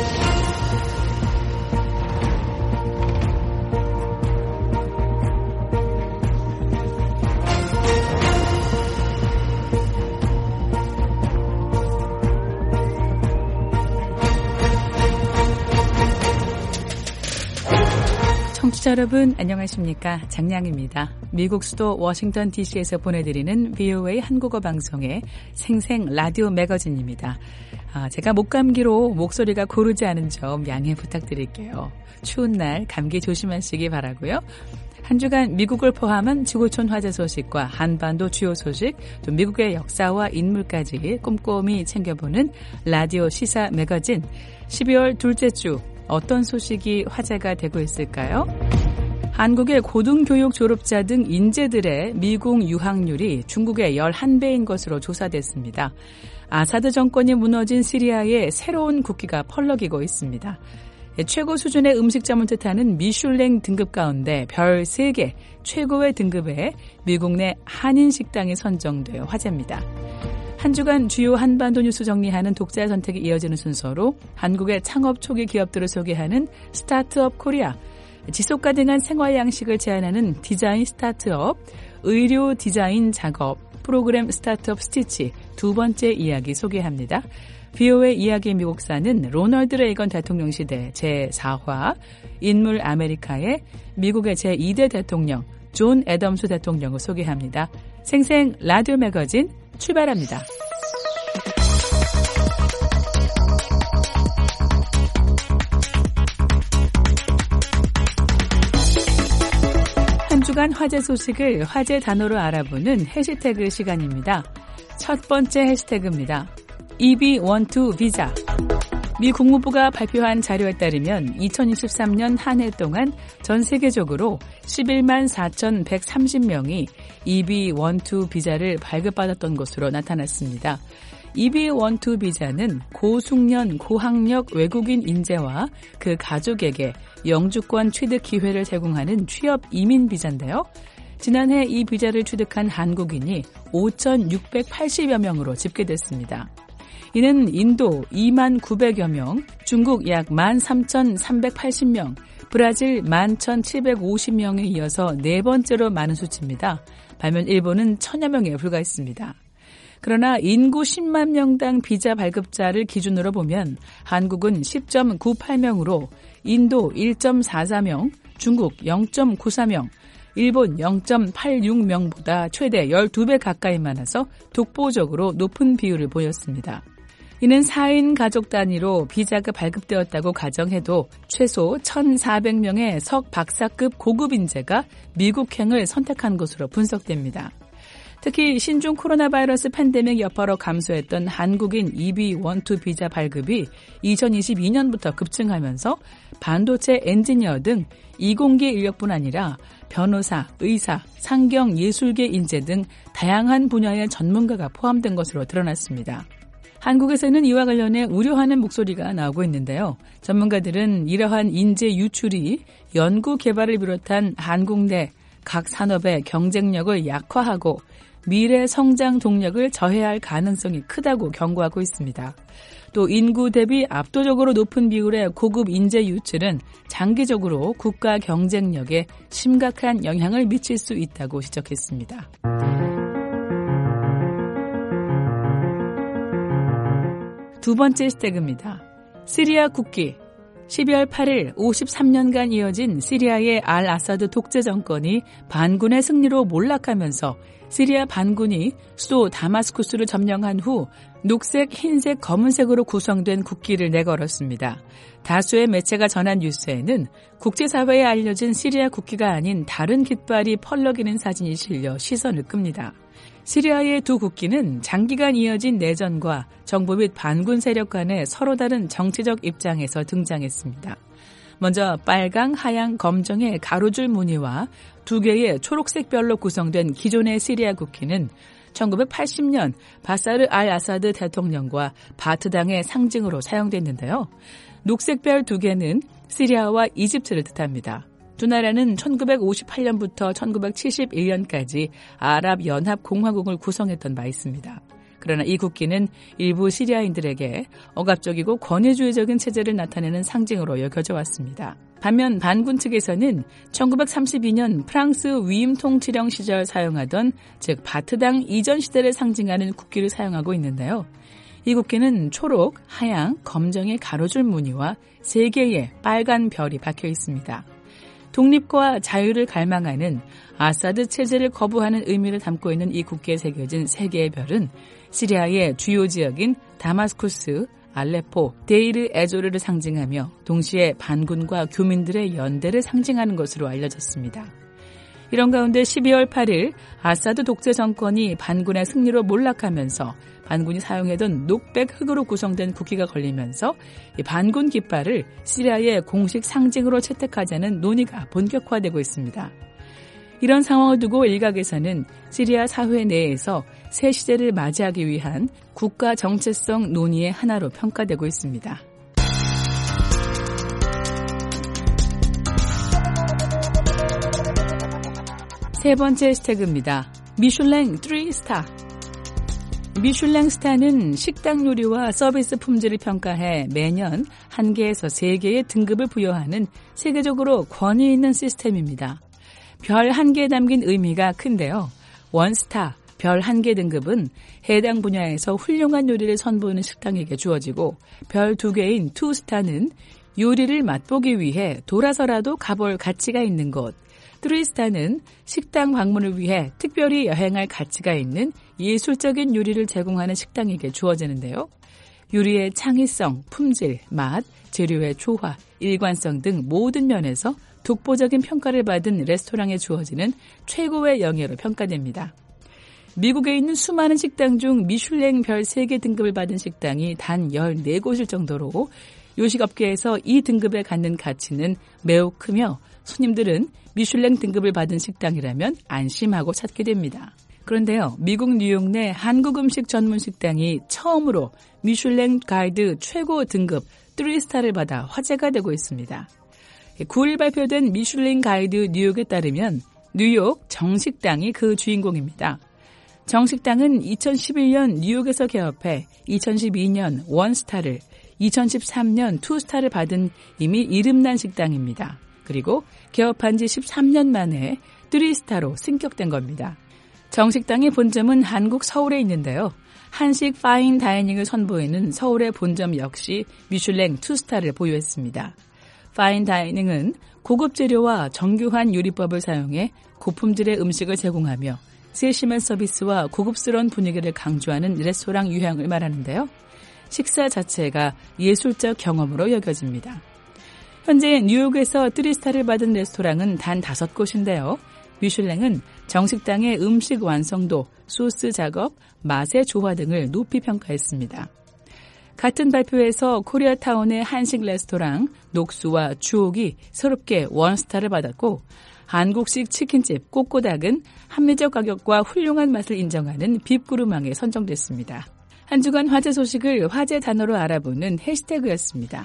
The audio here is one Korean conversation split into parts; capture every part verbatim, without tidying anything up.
청취자 여러분 안녕하십니까? 장량입니다. 미국 수도 워싱턴 디씨에서 보내드리는 브이오에이 한국어 방송의 생생 라디오 매거진입니다. 아, 제가 목감기로 목소리가 고르지 않은 점 양해 부탁드릴게요. 추운 날 감기 조심하시기 바라고요. 한 주간 미국을 포함한 지구촌 화제 소식과 한반도 주요 소식, 또 미국의 역사와 인물까지 꼼꼼히 챙겨보는 라디오 시사 매거진 십이월 둘째 주 어떤 소식이 화제가 되고 있을까요? 한국의 고등교육 졸업자 등 인재들의 미국 유학률이 중국의 열한 배인 것으로 조사됐습니다. 아사드 정권이 무너진 시리아에 새로운 국기가 펄럭이고 있습니다. 최고 수준의 음식점을 뜻하는 미슐랭 등급 가운데 별 세 개 최고의 등급에 미국 내 한인 식당이 선정되어 화제입니다. 한 주간 주요 한반도 뉴스 정리하는 독자 선택이 이어지는 순서로 한국의 창업 초기 기업들을 소개하는 스타트업 코리아, 지속 가능한 생활 양식을 제안하는 디자인 스타트업, 의료 디자인 작업, 프로그램 스타트업 스티치 두 번째 이야기 소개합니다. 브이오에이 이야기 미국사는 로널드 레이건 대통령 시대 제사 화, 인물 아메리카의 미국의 제이 대 대통령 존 애덤스 대통령을 소개합니다. 생생 라디오 매거진 출발합니다. 한 주간 화제 소식을 화제 단어로 알아보는 해시태그 시간입니다. 첫 번째 해시태그입니다. 이비십이 비자. 미 국무부가 발표한 자료에 따르면 이천이십삼 년 한 해 동안 전 세계적으로 십일만 사천백삼십 명이 이비십이 비자를 발급받았던 것으로 나타났습니다. 이비십이 비자는 고숙련 고학력 외국인 인재와 그 가족에게 영주권 취득 기회를 제공하는 취업 이민 비자인데요. 지난해 이 비자를 취득한 한국인이 오천육백팔십여 명으로 집계됐습니다. 이는 인도 이만 구백여 명, 중국 약 만 삼천삼백팔십 명, 브라질 만 천칠백오십 명에 이어서 네 번째로 많은 수치입니다. 반면 일본은 천여 명에 불과했습니다. 그러나 인구 십만 명당 비자 발급자를 기준으로 보면 한국은 십 점 구팔 명으로 인도 일 점 사사 명, 중국 영 점 구사 명, 일본 영 점 팔육 명보다 최대 열두 배 가까이 많아서 독보적으로 높은 비율을 보였습니다. 이는 사 인 가족 단위로 비자가 발급되었다고 가정해도 최소 천사백 명의 석 박사급 고급 인재가 미국행을 선택한 것으로 분석됩니다. 특히 신종 코로나 바이러스 팬데믹 여파로 감소했던 한국인 이비십이 비자 발급이 이천이십이 년부터 급증하면서 반도체 엔지니어 등 이공계 인력뿐 아니라 변호사, 의사, 상경, 예술계 인재 등 다양한 분야의 전문가가 포함된 것으로 드러났습니다. 한국에서는 이와 관련해 우려하는 목소리가 나오고 있는데요. 전문가들은 이러한 인재 유출이 연구 개발을 비롯한 한국 내 각 산업의 경쟁력을 약화하고 미래 성장 동력을 저해할 할 가능성이 크다고 경고하고 있습니다. 또 인구 대비 압도적으로 높은 비율의 고급 인재 유출은 장기적으로 국가 경쟁력에 심각한 영향을 미칠 수 있다고 지적했습니다. 두 번째 스태그입니다. 시리아 국기. 십이월 팔일 오십삼 년간 이어진 시리아의 알 아사드 독재 정권이 반군의 승리로 몰락하면서 시리아 반군이 수도 다마스쿠스를 점령한 후 녹색, 흰색, 검은색으로 구성된 국기를 내걸었습니다. 다수의 매체가 전한 뉴스에는 국제사회에 알려진 시리아 국기가 아닌 다른 깃발이 펄럭이는 사진이 실려 시선을 끕니다. 시리아의 두 국기는 장기간 이어진 내전과 정부 및 반군 세력 간의 서로 다른 정치적 입장에서 등장했습니다. 먼저 빨강, 하양, 검정의 가로줄 무늬와 두 개의 초록색 별로 구성된 기존의 시리아 국기는 천구백팔십 년 바사르 알 아사드 대통령과 바트당의 상징으로 사용됐는데요. 녹색별 두 개는 시리아와 이집트를 뜻합니다. 두 나라는 천구백오십팔 년부터 천구백칠십일 년까지 아랍연합공화국을 구성했던 바 있습니다. 그러나 이 국기는 일부 시리아인들에게 억압적이고 권위주의적인 체제를 나타내는 상징으로 여겨져 왔습니다. 반면 반군 측에서는 천구백삼십이 년 프랑스 위임 통치령 시절 사용하던 즉 바트당 이전 시대를 상징하는 국기를 사용하고 있는데요. 이 국기는 초록, 하양, 검정의 가로줄 무늬와 세 개의 빨간 별이 박혀 있습니다. 독립과 자유를 갈망하는 아사드 체제를 거부하는 의미를 담고 있는 이 국기에 새겨진 세 개의 별은 시리아의 주요 지역인 다마스쿠스, 알레포, 데이르 에조르를 상징하며 동시에 반군과 교민들의 연대를 상징하는 것으로 알려졌습니다. 이런 가운데 십이월 팔일 아사드 독재 정권이 반군의 승리로 몰락하면서 반군이 사용하던 녹백 흙으로 구성된 국기가 걸리면서 이 반군 깃발을 시리아의 공식 상징으로 채택하자는 논의가 본격화되고 있습니다. 이런 상황을 두고 일각에서는 시리아 사회 내에서 새 시대를 맞이하기 위한 국가 정체성 논의의 하나로 평가되고 있습니다. 세 번째 해시태그입니다. 미슐랭 쓰리 스타. 미슐랭 스타는 식당 요리와 서비스 품질을 평가해 매년 한 개에서 세 개의 등급을 부여하는 세계적으로 권위 있는 시스템입니다. 별 한 개에 담긴 의미가 큰데요. 원스타, 별 한 개 등급은 해당 분야에서 훌륭한 요리를 선보이는 식당에게 주어지고 별 두 개인 투스타는 요리를 맛보기 위해 돌아서라도 가볼 가치가 있는 곳, 쓰리스타는 식당 방문을 위해 특별히 여행할 가치가 있는 예술적인 요리를 제공하는 식당에게 주어지는데요. 요리의 창의성, 품질, 맛, 재료의 조화, 일관성 등 모든 면에서 독보적인 평가를 받은 레스토랑에 주어지는 최고의 영예로 평가됩니다. 미국에 있는 수많은 식당 중 미슐랭 별 세 개 등급을 받은 식당이 단 열네 곳일 정도로 요식업계에서 이 등급에 갖는 가치는 매우 크며 손님들은 미슐랭 등급을 받은 식당이라면 안심하고 찾게 됩니다. 그런데요, 미국 뉴욕 내 한국 음식 전문 식당이 처음으로 미슐랭 가이드 최고 등급 쓰리 스타를 받아 화제가 되고 있습니다. 구일 발표된 미슐랭 가이드 뉴욕에 따르면 뉴욕 정식당이 그 주인공입니다. 정식당은 이천십일 년 뉴욕에서 개업해 이천십이 년 원스타를, 이천십삼 년 투스타를 받은 이미 이름난 식당입니다. 그리고 개업한 지 십삼 년 만에 쓰리스타로 승격된 겁니다. 정식당의 본점은 한국 서울에 있는데요. 한식 파인 다이닝을 선보이는 서울의 본점 역시 미슐랭 투스타를 보유했습니다. 파인 다이닝은 고급 재료와 정교한 요리법을 사용해 고품질의 음식을 제공하며 세심한 서비스와 고급스러운 분위기를 강조하는 레스토랑 유형을 말하는데요. 식사 자체가 예술적 경험으로 여겨집니다. 현재 뉴욕에서 쓰리스타를 받은 레스토랑은 단 다섯 곳인데요. 미슐랭은 정식당의 음식 완성도, 소스 작업, 맛의 조화 등을 높이 평가했습니다. 같은 발표에서 코리아타운의 한식 레스토랑 녹수와 주옥이 새롭게 원스타를 받았고, 한국식 치킨집 꼬꼬닭은 합리적 가격과 훌륭한 맛을 인정하는 빕구르망에 선정됐습니다. 한 주간 화제 소식을 화제 단어로 알아보는 해시태그였습니다.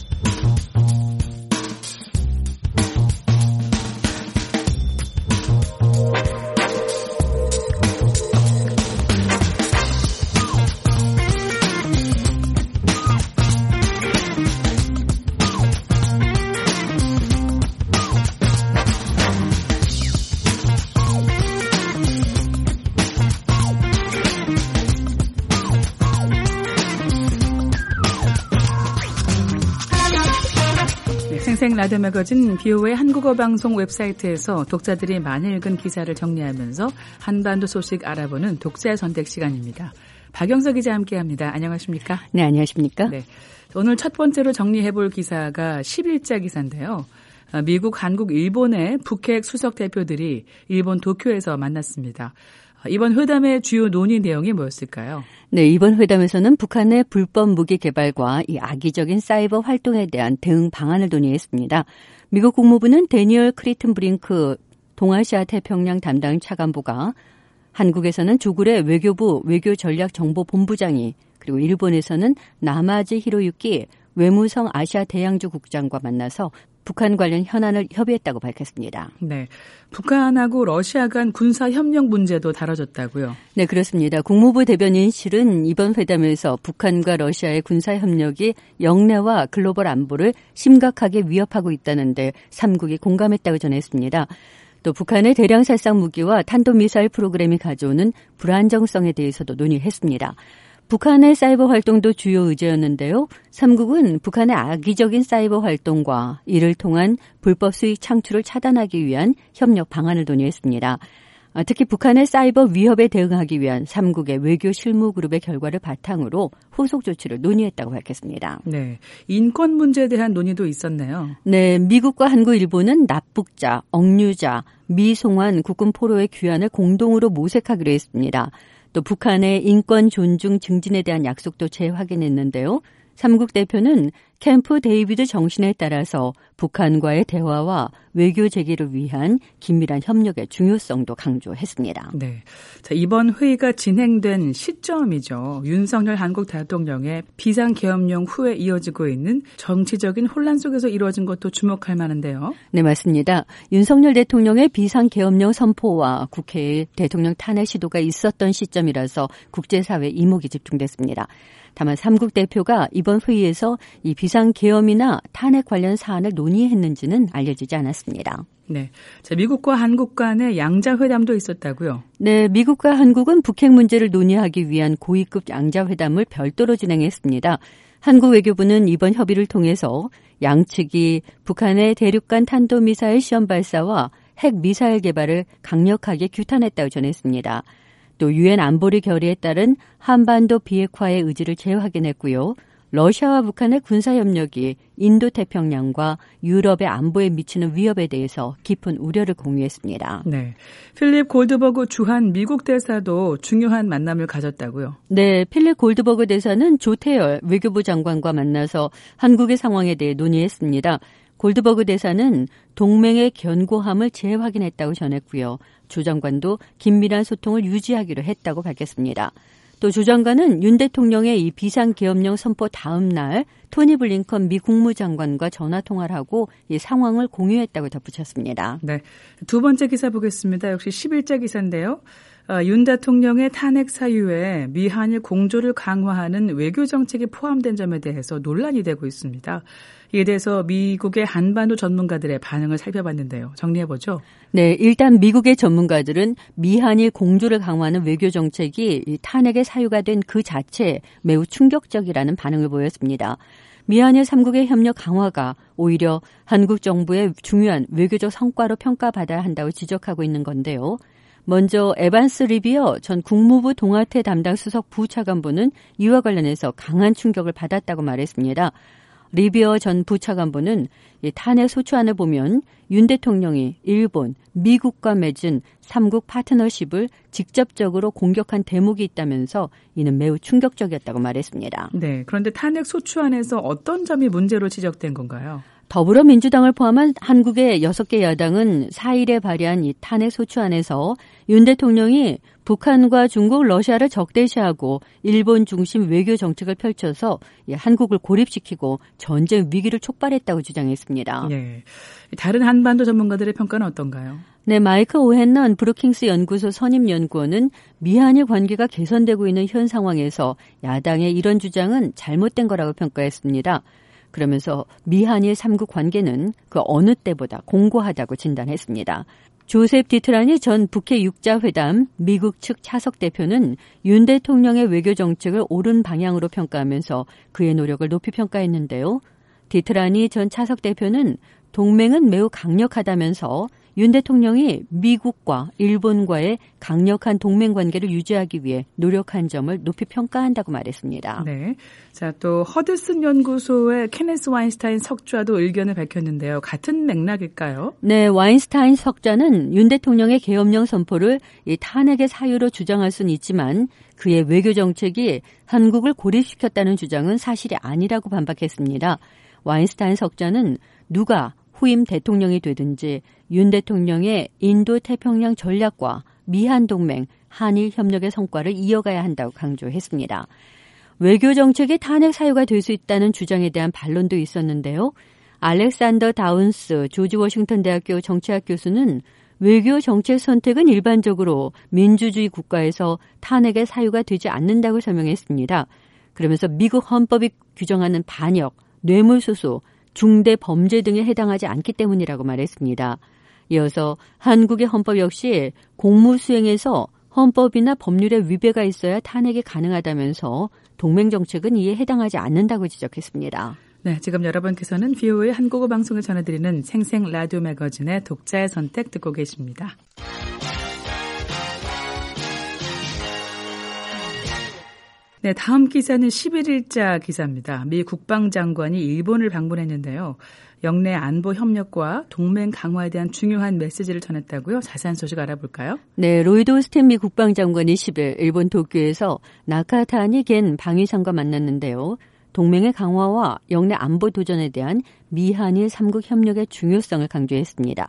생생 라디오 매거진 비오의 한국어 방송 웹사이트에서 독자들이 많이 읽은 기사를 정리하면서 한반도 소식 알아보는 독자의 선택 시간입니다. 박영석 기자 함께합니다. 안녕하십니까? 네, 안녕하십니까? 네, 오늘 첫 번째로 정리해볼 기사가 십일자 기사인데요. 미국, 한국, 일본의 북핵 수석 대표들이 일본 도쿄에서 만났습니다. 이번 회담의 주요 논의 내용이 뭐였을까요? 네, 이번 회담에서는 북한의 불법 무기 개발과 이 악의적인 사이버 활동에 대한 대응 방안을 논의했습니다. 미국 국무부는 데니얼 크리튼 브링크 동아시아 태평양 담당 차관보가, 한국에서는 조굴의 외교부 외교전략정보본부장이, 그리고 일본에서는 나마지 히로유키 외무성 아시아 대양주 국장과 만나서 북한 관련 현안을 협의했다고 밝혔습니다. 네, 북한하고 러시아 간 군사협력 문제도 다뤄졌다고요? 네, 그렇습니다. 국무부 대변인실은 이번 회담에서 북한과 러시아의 군사협력이 영내와 글로벌 안보를 심각하게 위협하고 있다는데 삼국이 공감했다고 전했습니다. 또 북한의 대량 살상 무기와 탄도미사일 프로그램이 가져오는 불안정성에 대해서도 논의했습니다. 북한의 사이버 활동도 주요 의제였는데요. 삼국은 북한의 악의적인 사이버 활동과 이를 통한 불법 수익 창출을 차단하기 위한 협력 방안을 논의했습니다. 특히 북한의 사이버 위협에 대응하기 위한 삼국의 외교 실무 그룹의 결과를 바탕으로 후속 조치를 논의했다고 밝혔습니다. 네, 인권 문제에 대한 논의도 있었네요. 네, 미국과 한국, 일본은 납북자, 억류자, 미송환 국군 포로의 귀환을 공동으로 모색하기로 했습니다. 또 북한의 인권 존중 증진에 대한 약속도 재확인했는데요. 삼국 대표는 캠프 데이비드 정신에 따라서 북한과의 대화와 외교 재개를 위한 긴밀한 협력의 중요성도 강조했습니다. 네, 자, 이번 회의가 진행된 시점이죠. 윤석열 한국 대통령의 비상계엄령 후에 이어지고 있는 정치적인 혼란 속에서 이루어진 것도 주목할 만한데요. 네, 맞습니다. 윤석열 대통령의 비상계엄령 선포와 국회에 대통령 탄핵 시도가 있었던 시점이라서 국제사회 이목이 집중됐습니다. 다만 삼국 대표가 이번 회의에서 이 비상계엄이나 탄핵 관련 사안을 논의했는지는 알려지지 않았습니다. 네, 자, 미국과 한국 간의 양자회담도 있었다고요? 네, 미국과 한국은 북핵 문제를 논의하기 위한 고위급 양자회담을 별도로 진행했습니다. 한국 외교부는 이번 협의를 통해서 양측이 북한의 대륙간 탄도미사일 시험 발사와 핵 미사일 개발을 강력하게 규탄했다고 전했습니다. 또 유엔 안보리 결의에 따른 한반도 비핵화의 의지를 재확인했고요. 러시아와 북한의 군사협력이 인도태평양과 유럽의 안보에 미치는 위협에 대해서 깊은 우려를 공유했습니다. 네, 필립 골드버그 주한 미국 대사도 중요한 만남을 가졌다고요? 네, 필립 골드버그 대사는 조태열 외교부 장관과 만나서 한국의 상황에 대해 논의했습니다. 골드버그 대사는 동맹의 견고함을 재확인했다고 전했고요. 조 장관도 긴밀한 소통을 유지하기로 했다고 밝혔습니다. 또 조 장관은 윤 대통령의 이 비상계엄령 선포 다음 날 토니 블링컨 미 국무장관과 전화통화를 하고 이 상황을 공유했다고 덧붙였습니다. 네, 두 번째 기사 보겠습니다. 역시 십일자 기사인데요. 어, 윤 대통령의 탄핵 사유에 미한일 공조를 강화하는 외교 정책이 포함된 점에 대해서 논란이 되고 있습니다. 이에 대해서 미국의 한반도 전문가들의 반응을 살펴봤는데요. 정리해보죠. 네, 일단 미국의 전문가들은 미한일 공조를 강화하는 외교 정책이 탄핵의 사유가 된 그 자체에 매우 충격적이라는 반응을 보였습니다. 미한일 삼국의 협력 강화가 오히려 한국 정부의 중요한 외교적 성과로 평가받아야 한다고 지적하고 있는 건데요. 먼저 에반스 리비어 전 국무부 동아태 담당 수석 부차관보는 이와 관련해서 강한 충격을 받았다고 말했습니다. 리비어 전 부차관보는 탄핵 소추안을 보면 윤 대통령이 일본, 미국과 맺은 삼국 파트너십을 직접적으로 공격한 대목이 있다면서 이는 매우 충격적이었다고 말했습니다. 네, 그런데 탄핵 소추안에서 어떤 점이 문제로 지적된 건가요? 더불어민주당을 포함한 한국의 여섯 개 야당은 사일에 발의한 이 탄핵 소추안에서 윤 대통령이 북한과 중국, 러시아를 적대시하고 일본 중심 외교 정책을 펼쳐서 한국을 고립시키고 전쟁 위기를 촉발했다고 주장했습니다. 네, 다른 한반도 전문가들의 평가는 어떤가요? 네, 마이크 오헨넌 브루킹스 연구소 선임연구원은 미한일 관계가 개선되고 있는 현 상황에서 야당의 이런 주장은 잘못된 거라고 평가했습니다. 그러면서 미한일 삼국 관계는 그 어느 때보다 공고하다고 진단했습니다. 조셉 디트라니 전 북해 육자회담 미국 측 차석 대표는 윤 대통령의 외교 정책을 옳은 방향으로 평가하면서 그의 노력을 높이 평가했는데요. 디트라니 전 차석 대표는 동맹은 매우 강력하다면서 윤 대통령이 미국과 일본과의 강력한 동맹 관계를 유지하기 위해 노력한 점을 높이 평가한다고 말했습니다. 네, 자, 또 허드슨 연구소의 케네스 와인스타인 석좌도 의견을 밝혔는데요. 같은 맥락일까요? 네, 와인스타인 석좌는 윤 대통령의 계엄령 선포를 이 탄핵의 사유로 주장할 수는 있지만 그의 외교 정책이 한국을 고립시켰다는 주장은 사실이 아니라고 반박했습니다. 와인스타인 석좌는 누가 후임 대통령이 되든지 윤 대통령의 인도태평양 전략과 미한동맹, 한일 협력의 성과를 이어가야 한다고 강조했습니다. 외교 정책이 탄핵 사유가 될 수 있다는 주장에 대한 반론도 있었는데요. 알렉산더 다운스 조지 워싱턴 대학교 정치학 교수는 외교 정책 선택은 일반적으로 민주주의 국가에서 탄핵의 사유가 되지 않는다고 설명했습니다. 그러면서 미국 헌법이 규정하는 반역, 뇌물수수, 중대 범죄 등에 해당하지 않기 때문이라고 말했습니다. 이어서 한국의 헌법 역시 공무 수행에서 헌법이나 법률의 위배가 있어야 탄핵이 가능하다면서 동맹 정책은 이에 해당하지 않는다고 지적했습니다. 네, 지금 여러분께서는 브이오에이 한국어 방송을 전해드리는 생생 라디오 매거진의 독자의 선택 듣고 계십니다. 네, 다음 기사는 십일 일자 기사입니다. 미 국방장관이 일본을 방문했는데요. 영내 안보 협력과 동맹 강화에 대한 중요한 메시지를 전했다고요? 자세한 소식 알아볼까요? 네, 로이드 오스틴 미 국방장관이 십일 일본 도쿄에서 나카타니 겐 방위상과 만났는데요. 동맹의 강화와 영내 안보 도전에 대한 미한일 삼국 협력의 중요성을 강조했습니다.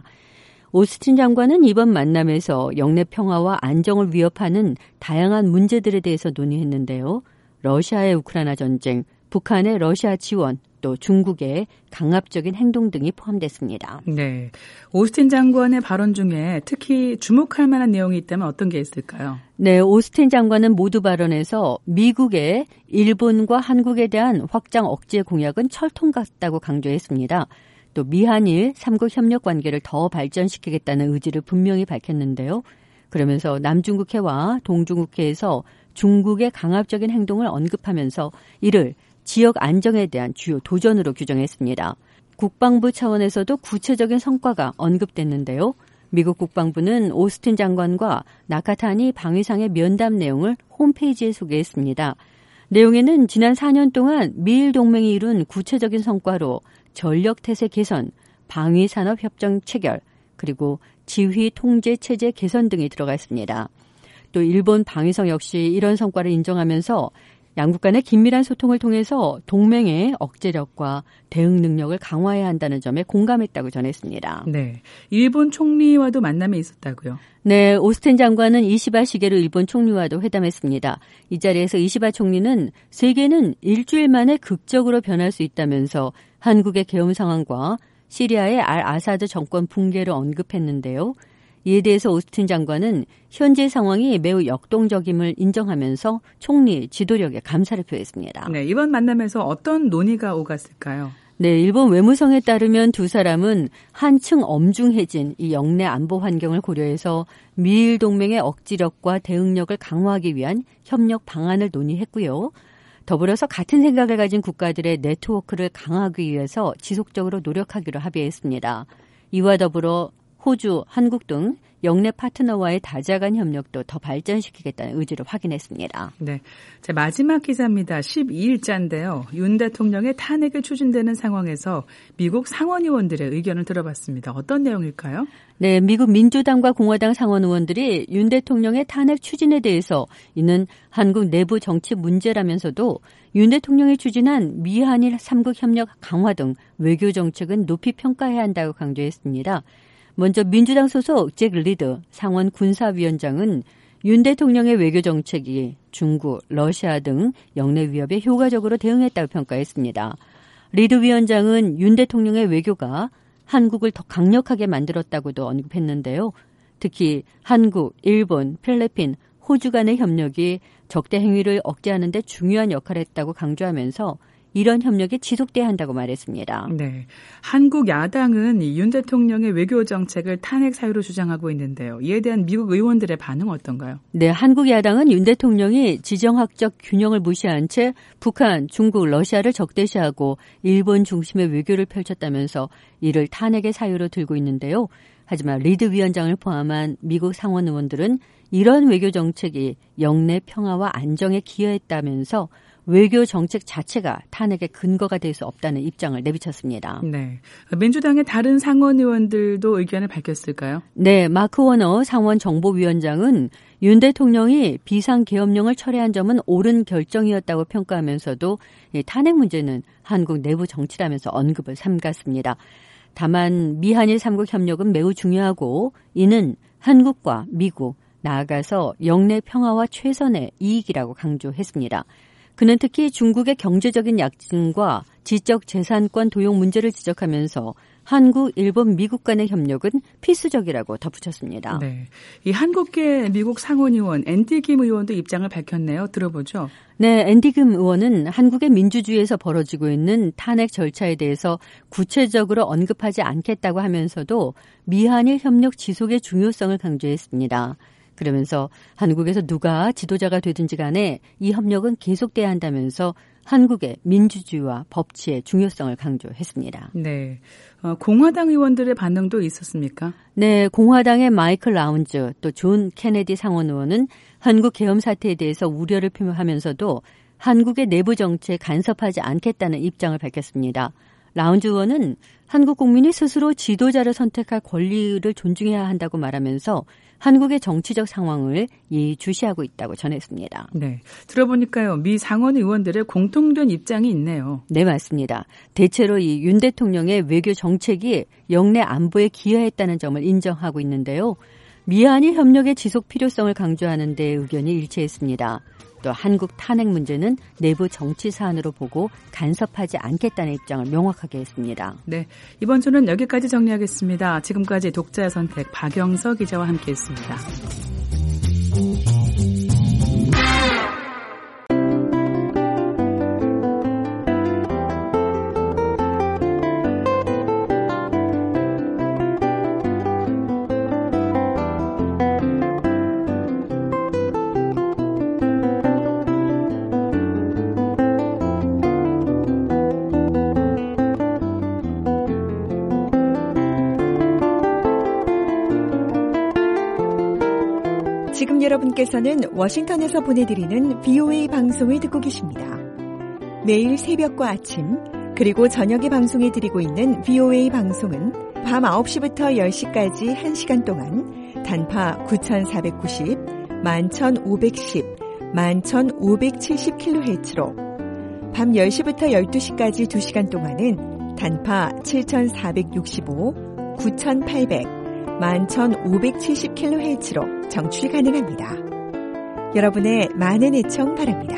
오스틴 장관은 이번 만남에서 영내 평화와 안정을 위협하는 다양한 문제들에 대해서 논의했는데요. 러시아의 우크라이나 전쟁, 북한의 러시아 지원, 또 중국의 강압적인 행동 등이 포함됐습니다. 네, 오스틴 장관의 발언 중에 특히 주목할 만한 내용이 있다면 어떤 게 있을까요? 네, 오스틴 장관은 모두 발언에서 미국의 일본과 한국에 대한 확장 억제 공약은 철통 같다고 강조했습니다. 또 미한일 삼국 협력 관계를 더 발전시키겠다는 의지를 분명히 밝혔는데요. 그러면서 남중국해와 동중국해에서 중국의 강압적인 행동을 언급하면서 이를 지역 안정에 대한 주요 도전으로 규정했습니다. 국방부 차원에서도 구체적인 성과가 언급됐는데요. 미국 국방부는 오스틴 장관과 나카타니 방위상의 면담 내용을 홈페이지에 소개했습니다. 내용에는 지난 사 년 동안 미일 동맹이 이룬 구체적인 성과로 전력태세 개선, 방위산업 협정 체결, 그리고 지휘 통제 체제 개선 등이 들어가 있습니다. 또 일본 방위성 역시 이런 성과를 인정하면서 양국 간의 긴밀한 소통을 통해서 동맹의 억제력과 대응 능력을 강화해야 한다는 점에 공감했다고 전했습니다. 네, 일본 총리와도 만남이 있었다고요? 네, 오스틴 장관은 이시바 시게루 일본 총리와도 회담했습니다. 이 자리에서 이시바 총리는 세계는 일주일 만에 극적으로 변할 수 있다면서 한국의 계엄 상황과 시리아의 알 아사드 정권 붕괴를 언급했는데요. 이에 대해서 오스틴 장관은 현재 상황이 매우 역동적임을 인정하면서 총리 지도력에 감사를 표했습니다. 네, 이번 만남에서 어떤 논의가 오갔을까요? 네, 일본 외무성에 따르면 두 사람은 한층 엄중해진 이 영내 안보 환경을 고려해서 미일 동맹의 억지력과 대응력을 강화하기 위한 협력 방안을 논의했고요. 더불어서 같은 생각을 가진 국가들의 네트워크를 강화하기 위해서 지속적으로 노력하기로 합의했습니다. 이와 더불어 호주, 한국 등 영내 파트너와의 다자간 협력도 더 발전시키겠다는 의지를 확인했습니다. 네, 자, 마지막 기사입니다. 십이 일자인데요. 윤 대통령의 탄핵이 추진되는 상황에서 미국 상원의원들의 의견을 들어봤습니다. 어떤 내용일까요? 네, 미국 민주당과 공화당 상원의원들이 윤 대통령의 탄핵 추진에 대해서 이는 한국 내부 정치 문제라면서도 윤 대통령이 추진한 미한일 삼국 협력 강화 등 외교 정책은 높이 평가해야 한다고 강조했습니다. 먼저 민주당 소속 잭 리드 상원 군사위원장은 윤 대통령의 외교 정책이 중국, 러시아 등 영내 위협에 효과적으로 대응했다고 평가했습니다. 리드 위원장은 윤 대통령의 외교가 한국을 더 강력하게 만들었다고도 언급했는데요. 특히 한국, 일본, 필리핀, 호주 간의 협력이 적대 행위를 억제하는 데 중요한 역할을 했다고 강조하면서 이런 협력이 지속돼야 한다고 말했습니다. 네, 한국 야당은 윤 대통령의 외교 정책을 탄핵 사유로 주장하고 있는데요. 이에 대한 미국 의원들의 반응은 어떤가요? 네, 한국 야당은 윤 대통령이 지정학적 균형을 무시한 채 북한, 중국, 러시아를 적대시하고 일본 중심의 외교를 펼쳤다면서 이를 탄핵의 사유로 들고 있는데요. 하지만 리드 위원장을 포함한 미국 상원 의원들은 이런 외교 정책이 영내 평화와 안정에 기여했다면서 외교 정책 자체가 탄핵의 근거가 될 수 없다는 입장을 내비쳤습니다. 네, 민주당의 다른 상원 의원들도 의견을 밝혔을까요? 네, 마크 워너 상원 정보위원장은 윤 대통령이 비상계엄령을 철회한 점은 옳은 결정이었다고 평가하면서도 탄핵 문제는 한국 내부 정치라면서 언급을 삼갔습니다. 다만 미한일 삼국 협력은 매우 중요하고 이는 한국과 미국, 나아가서 영내 평화와 최선의 이익이라고 강조했습니다. 그는 특히 중국의 경제적인 약진과 지적 재산권 도용 문제를 지적하면서 한국, 일본, 미국 간의 협력은 필수적이라고 덧붙였습니다. 네, 이 한국계 미국 상원의원 앤디 김 의원도 입장을 밝혔네요. 들어보죠. 네, 앤디 김 의원은 한국의 민주주의에서 벌어지고 있는 탄핵 절차에 대해서 구체적으로 언급하지 않겠다고 하면서도 미한일 협력 지속의 중요성을 강조했습니다. 그러면서 한국에서 누가 지도자가 되든지 간에 이 협력은 계속돼야 한다면서 한국의 민주주의와 법치의 중요성을 강조했습니다. 네, 어, 공화당 의원들의 반응도 있었습니까? 네, 공화당의 마이클 라운즈 또 존 케네디 상원 의원은 한국 계엄 사태에 대해서 우려를 표명하면서도 한국의 내부 정치에 간섭하지 않겠다는 입장을 밝혔습니다. 라운즈 의원은 한국 국민이 스스로 지도자를 선택할 권리를 존중해야 한다고 말하면서 한국의 정치적 상황을 예의주시하고 있다고 전했습니다. 네, 들어보니까요. 미 상원 의원들의 공통된 입장이 있네요. 네, 맞습니다. 대체로 이 윤 대통령의 외교 정책이 영내 안보에 기여했다는 점을 인정하고 있는데요. 미한일 협력의 지속 필요성을 강조하는 데 의견이 일치했습니다. 또 한국 탄핵 문제는 내부 정치 사안으로 보고 간섭하지 않겠다는 입장을 명확하게 했습니다. 네, 이번 주는 여기까지 정리하겠습니다. 지금까지 독자 선택 박영서 기자와 함께했습니다. 지금 여러분께서는 워싱턴에서 보내드리는 비오에이 방송을 듣고 계십니다. 매일 새벽과 아침 그리고 저녁에 방송해드리고 있는 비오에이 방송은 밤 아홉 시부터 열 시까지 한 시간 동안 단파 구천사백구십, 만 천오백십, 만 천오백칠십 킬로헤르츠로 밤 열 시부터 열두 시까지 두 시간 동안은 단파 칠천사백육십오, 구천팔백, 만 천오백칠십 킬로헤르츠로 정출 가능합니다. 여러분의 많은 애청 바랍니다.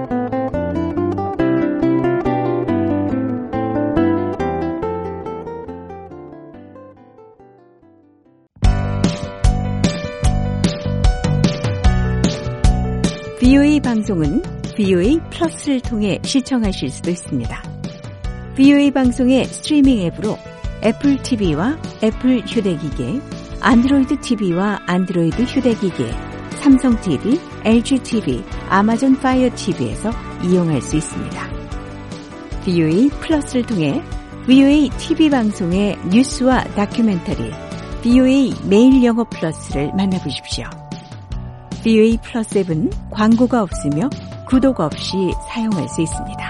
비오에이 방송은 비오에이 플러스를 통해 시청하실 수도 있습니다. 비오에이 방송의 스트리밍 앱으로 애플 티비와 애플 휴대기기, 안드로이드 티비와 안드로이드 휴대기기, 삼성 티비, 엘지 티비, 아마존 파이어 티비에서 이용할 수 있습니다. 비오에이 플러스를 통해 비오에이 티비 방송의 뉴스와 다큐멘터리, 비오에이 매일 영어 플러스를 만나보십시오. 비오에이 플러스 앱은 광고가 없으며 구독 없이 사용할 수 있습니다.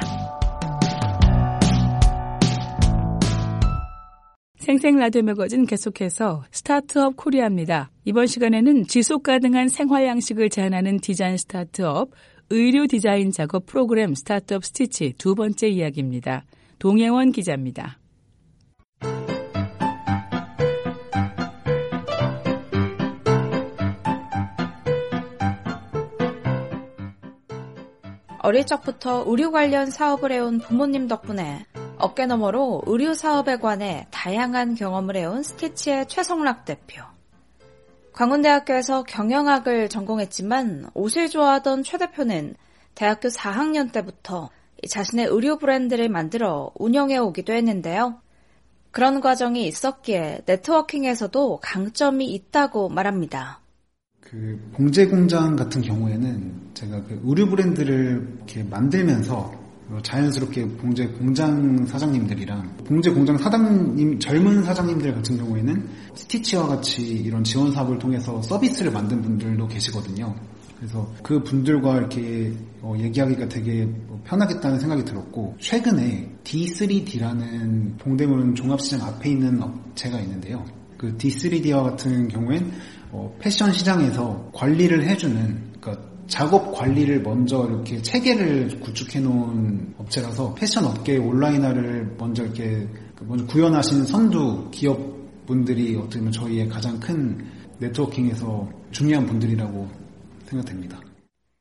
생생 라디오 매거진 계속해서 스타트업 코리아입니다. 이번 시간에는 지속 가능한 생활 양식을 제안하는 디자인 스타트업, 의류 디자인 작업 프로그램 스타트업 스티치 두 번째 이야기입니다. 동혜원 기자입니다. 어릴 적부터 의류 관련 사업을 해온 부모님 덕분에 어깨너머로 의류 사업에 관해 다양한 경험을 해온 스티치의 최성락 대표. 광운대학교에서 경영학을 전공했지만 옷을 좋아하던 최 대표는 대학교 사 학년 때부터 자신의 의류 브랜드를 만들어 운영해 오기도 했는데요. 그런 과정이 있었기에 네트워킹에서도 강점이 있다고 말합니다. 그 봉제 공장 같은 경우에는 제가 그 의류 브랜드를 이렇게 만들면서 자연스럽게 봉제 공장 사장님들이랑 봉제 공장 사장님 젊은 사장님들 같은 경우에는 스티치와 같이 이런 지원 사업을 통해서 서비스를 만든 분들도 계시거든요. 그래서 그 분들과 이렇게 어, 얘기하기가 되게 편하겠다는 생각이 들었고, 최근에 디 쓰리 디라는 동대문 종합시장 앞에 있는 업체가 있는데요. 그 디 쓰리 디와 같은 경우엔 어, 패션 시장에서 관리를 해주는, 그러니까 작업 관리를 먼저 이렇게 체계를 구축해 놓은 업체라서 패션 업계의 온라인화를 먼저 이렇게 먼저 구현하신 선두 기업 분들이 어떻게 보면 저희의 가장 큰 네트워킹에서 중요한 분들이라고 생각됩니다.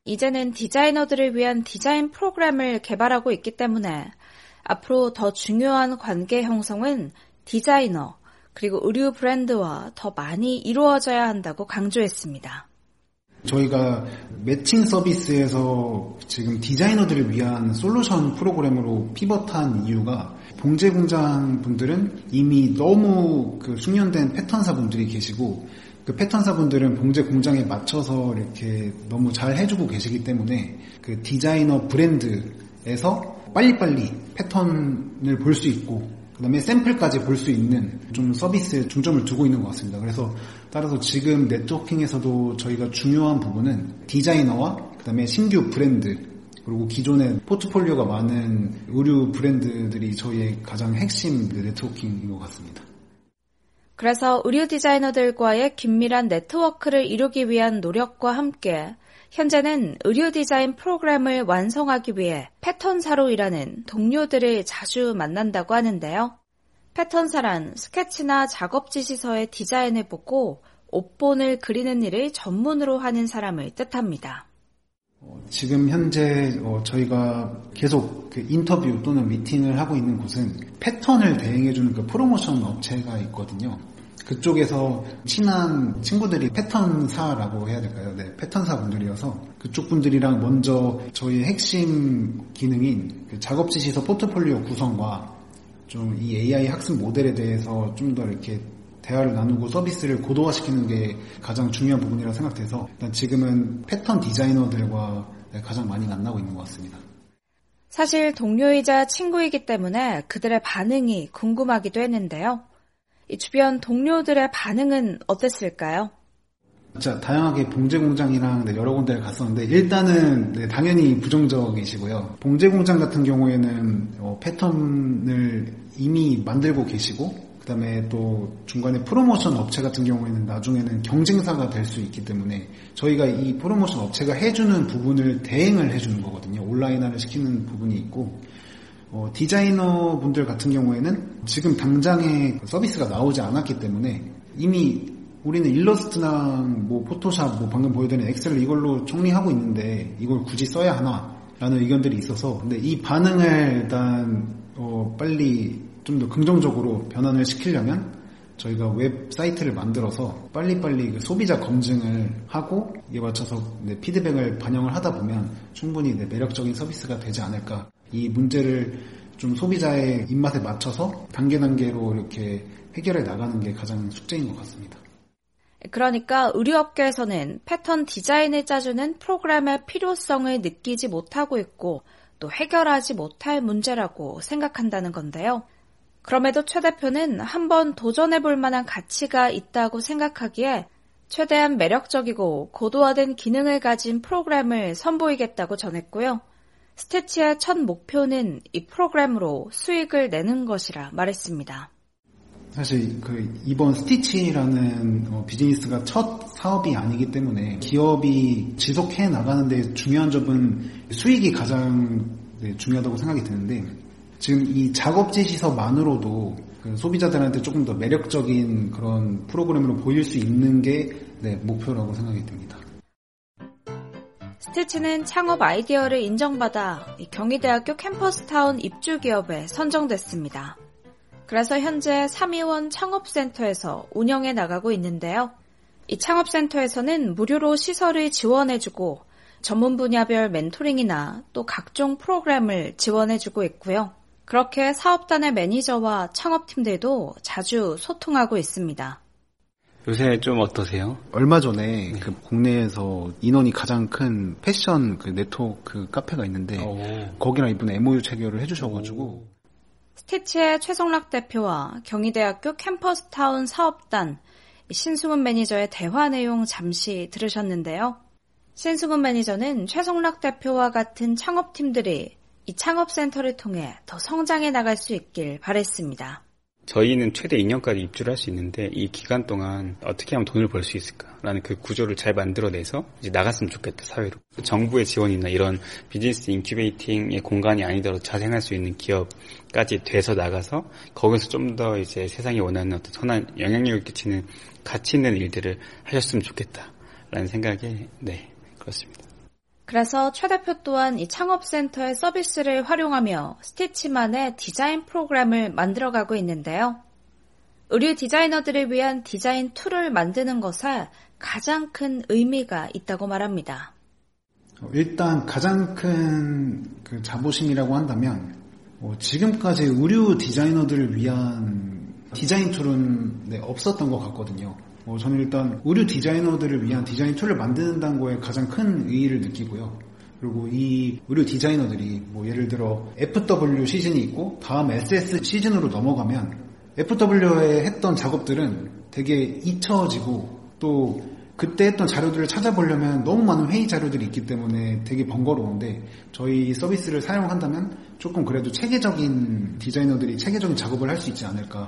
이제는 디자이너들을 위한 디자인 프로그램을 개발하고 있기 때문에 앞으로 더 중요한 관계 형성은 디자이너 그리고 의류 브랜드와 더 많이 이루어져야 한다고 강조했습니다. 저희가 매칭 서비스에서 지금 디자이너들을 위한 솔루션 프로그램으로 피벗한 이유가 봉제공장 분들은 이미 너무 그 숙련된 패턴사 분들이 계시고 그 패턴사 분들은 봉제 공장에 맞춰서 이렇게 너무 잘 해주고 계시기 때문에 그 디자이너 브랜드에서 빨리빨리 패턴을 볼 수 있고 그 다음에 샘플까지 볼 수 있는 좀 서비스에 중점을 두고 있는 것 같습니다. 그래서 따라서 지금 네트워킹에서도 저희가 중요한 부분은 디자이너와 그 다음에 신규 브랜드 그리고 기존에 포트폴리오가 많은 의류 브랜드들이 저희의 가장 핵심 네트워킹인 것 같습니다. 그래서 의류 디자이너들과의 긴밀한 네트워크를 이루기 위한 노력과 함께 현재는 의류 디자인 프로그램을 완성하기 위해 패턴사로 일하는 동료들을 자주 만난다고 하는데요. 패턴사란 스케치나 작업 지시서의 디자인을 보고 옷본을 그리는 일을 전문으로 하는 사람을 뜻합니다. 지금 현재 저희가 계속 그 인터뷰 또는 미팅을 하고 있는 곳은 패턴을 대행해주는 그 프로모션 업체가 있거든요. 그쪽에서 친한 친구들이 패턴사라고 해야 될까요? 네, 패턴사 분들이어서 그쪽 분들이랑 먼저 저희 핵심 기능인 그 작업 지시서 포트폴리오 구성과 좀 이 에이아이 학습 모델에 대해서 좀 더 이렇게 대화를 나누고 서비스를 고도화시키는 게 가장 중요한 부분이라고 생각돼서 일단 지금은 패턴 디자이너들과 가장 많이 만나고 있는 것 같습니다. 사실 동료이자 친구이기 때문에 그들의 반응이 궁금하기도 했는데요. 이 주변 동료들의 반응은 어땠을까요? 진짜 다양하게 봉제공장이랑 네, 여러 군데를 갔었는데 일단은 네, 당연히 부정적이시고요. 봉제공장 같은 경우에는 어, 패턴을 이미 만들고 계시고 그 다음에 또 중간에 프로모션 업체 같은 경우에는 나중에는 경쟁사가 될 수 있기 때문에 저희가 이 프로모션 업체가 해주는 부분을 대행을 해주는 거거든요. 온라인화를 시키는 부분이 있고 어, 디자이너 분들 같은 경우에는 지금 당장에 서비스가 나오지 않았기 때문에 이미 우리는 일러스트랑 뭐 포토샵, 뭐 방금 보여드린 엑셀 이걸로 정리하고 있는데 이걸 굳이 써야 하나? 라는 의견들이 있어서 근데 이 반응을 일단 어, 빨리 좀 더 긍정적으로 변환을 시키려면 저희가 웹사이트를 만들어서 빨리빨리 그 소비자 검증을 하고 이에 맞춰서 네, 피드백을 반영을 하다 보면 충분히 네, 매력적인 서비스가 되지 않을까. 이 문제를 좀 소비자의 입맛에 맞춰서 단계 단계로 이렇게 해결해 나가는 게 가장 숙제인 것 같습니다. 그러니까 의류업계에서는 패턴 디자인을 짜주는 프로그램의 필요성을 느끼지 못하고 있고 또 해결하지 못할 문제라고 생각한다는 건데요. 그럼에도 최 대표는 한번 도전해볼 만한 가치가 있다고 생각하기에 최대한 매력적이고 고도화된 기능을 가진 프로그램을 선보이겠다고 전했고요. 스티치의 첫 목표는 이 프로그램으로 수익을 내는 것이라 말했습니다. 사실 그 이번 스티치라는 어, 비즈니스가 첫 사업이 아니기 때문에 기업이 지속해 나가는 데 중요한 점은 수익이 가장 네, 중요하다고 생각이 드는데 지금 이 작업 지시서만으로도 그 소비자들한테 조금 더 매력적인 그런 프로그램으로 보일 수 있는 게 네, 목표라고 생각이 듭니다. 스티치는 창업 아이디어를 인정받아 경희대학교 캠퍼스타운 입주기업에 선정됐습니다. 그래서 현재 삼이원 창업센터에서 운영해 나가고 있는데요. 이 창업센터에서는 무료로 시설을 지원해주고 전문 분야별 멘토링이나 또 각종 프로그램을 지원해주고 있고요. 그렇게 사업단의 매니저와 창업팀들도 자주 소통하고 있습니다. 요새 좀 어떠세요? 얼마 전에 네. 그 국내에서 인원이 가장 큰 패션 그 네트워크 카페가 있는데 오. 거기랑 이번에 엠오유 체결을 해주셔가지고 오. 스티치의 최성락 대표와 경희대학교 캠퍼스타운 사업단 신승훈 매니저의 대화 내용 잠시 들으셨는데요. 신승훈 매니저는 최성락 대표와 같은 창업팀들이 이 창업센터를 통해 더 성장해 나갈 수 있길 바랬습니다. 저희는 최대 이 년까지 입주를 할 수 있는데 이 기간 동안 어떻게 하면 돈을 벌 수 있을까라는 그 구조를 잘 만들어내서 이제 나갔으면 좋겠다, 사회로. 정부의 지원이나 이런 비즈니스 인큐베이팅의 공간이 아니더라도 자생할 수 있는 기업까지 돼서 나가서 거기서 좀 더 이제 세상이 원하는 어떤 선한 영향력을 끼치는 가치 있는 일들을 하셨으면 좋겠다라는 생각에 네, 그렇습니다. 그래서 최 대표 또한 이 창업센터의 서비스를 활용하며 스티치만의 디자인 프로그램을 만들어가고 있는데요. 의류 디자이너들을 위한 디자인 툴을 만드는 것에 가장 큰 의미가 있다고 말합니다. 일단 가장 큰 그 자부심이라고 한다면 어, 지금까지 의류 디자이너들을 위한 디자인 툴은 네, 없었던 것 같거든요. 어, 저는 일단 의류 디자이너들을 위한 디자인 툴을 만든다는 거에 가장 큰 의의를 느끼고요. 그리고 이 의류 디자이너들이 뭐 예를 들어 에프더블유 시즌이 있고 다음 에스에스 시즌으로 넘어가면 에프더블유에 했던 작업들은 되게 잊혀지고 또 그때 했던 자료들을 찾아보려면 너무 많은 회의 자료들이 있기 때문에 되게 번거로운데 저희 서비스를 사용한다면 조금 그래도 체계적인 디자이너들이 체계적인 작업을 할 수 있지 않을까.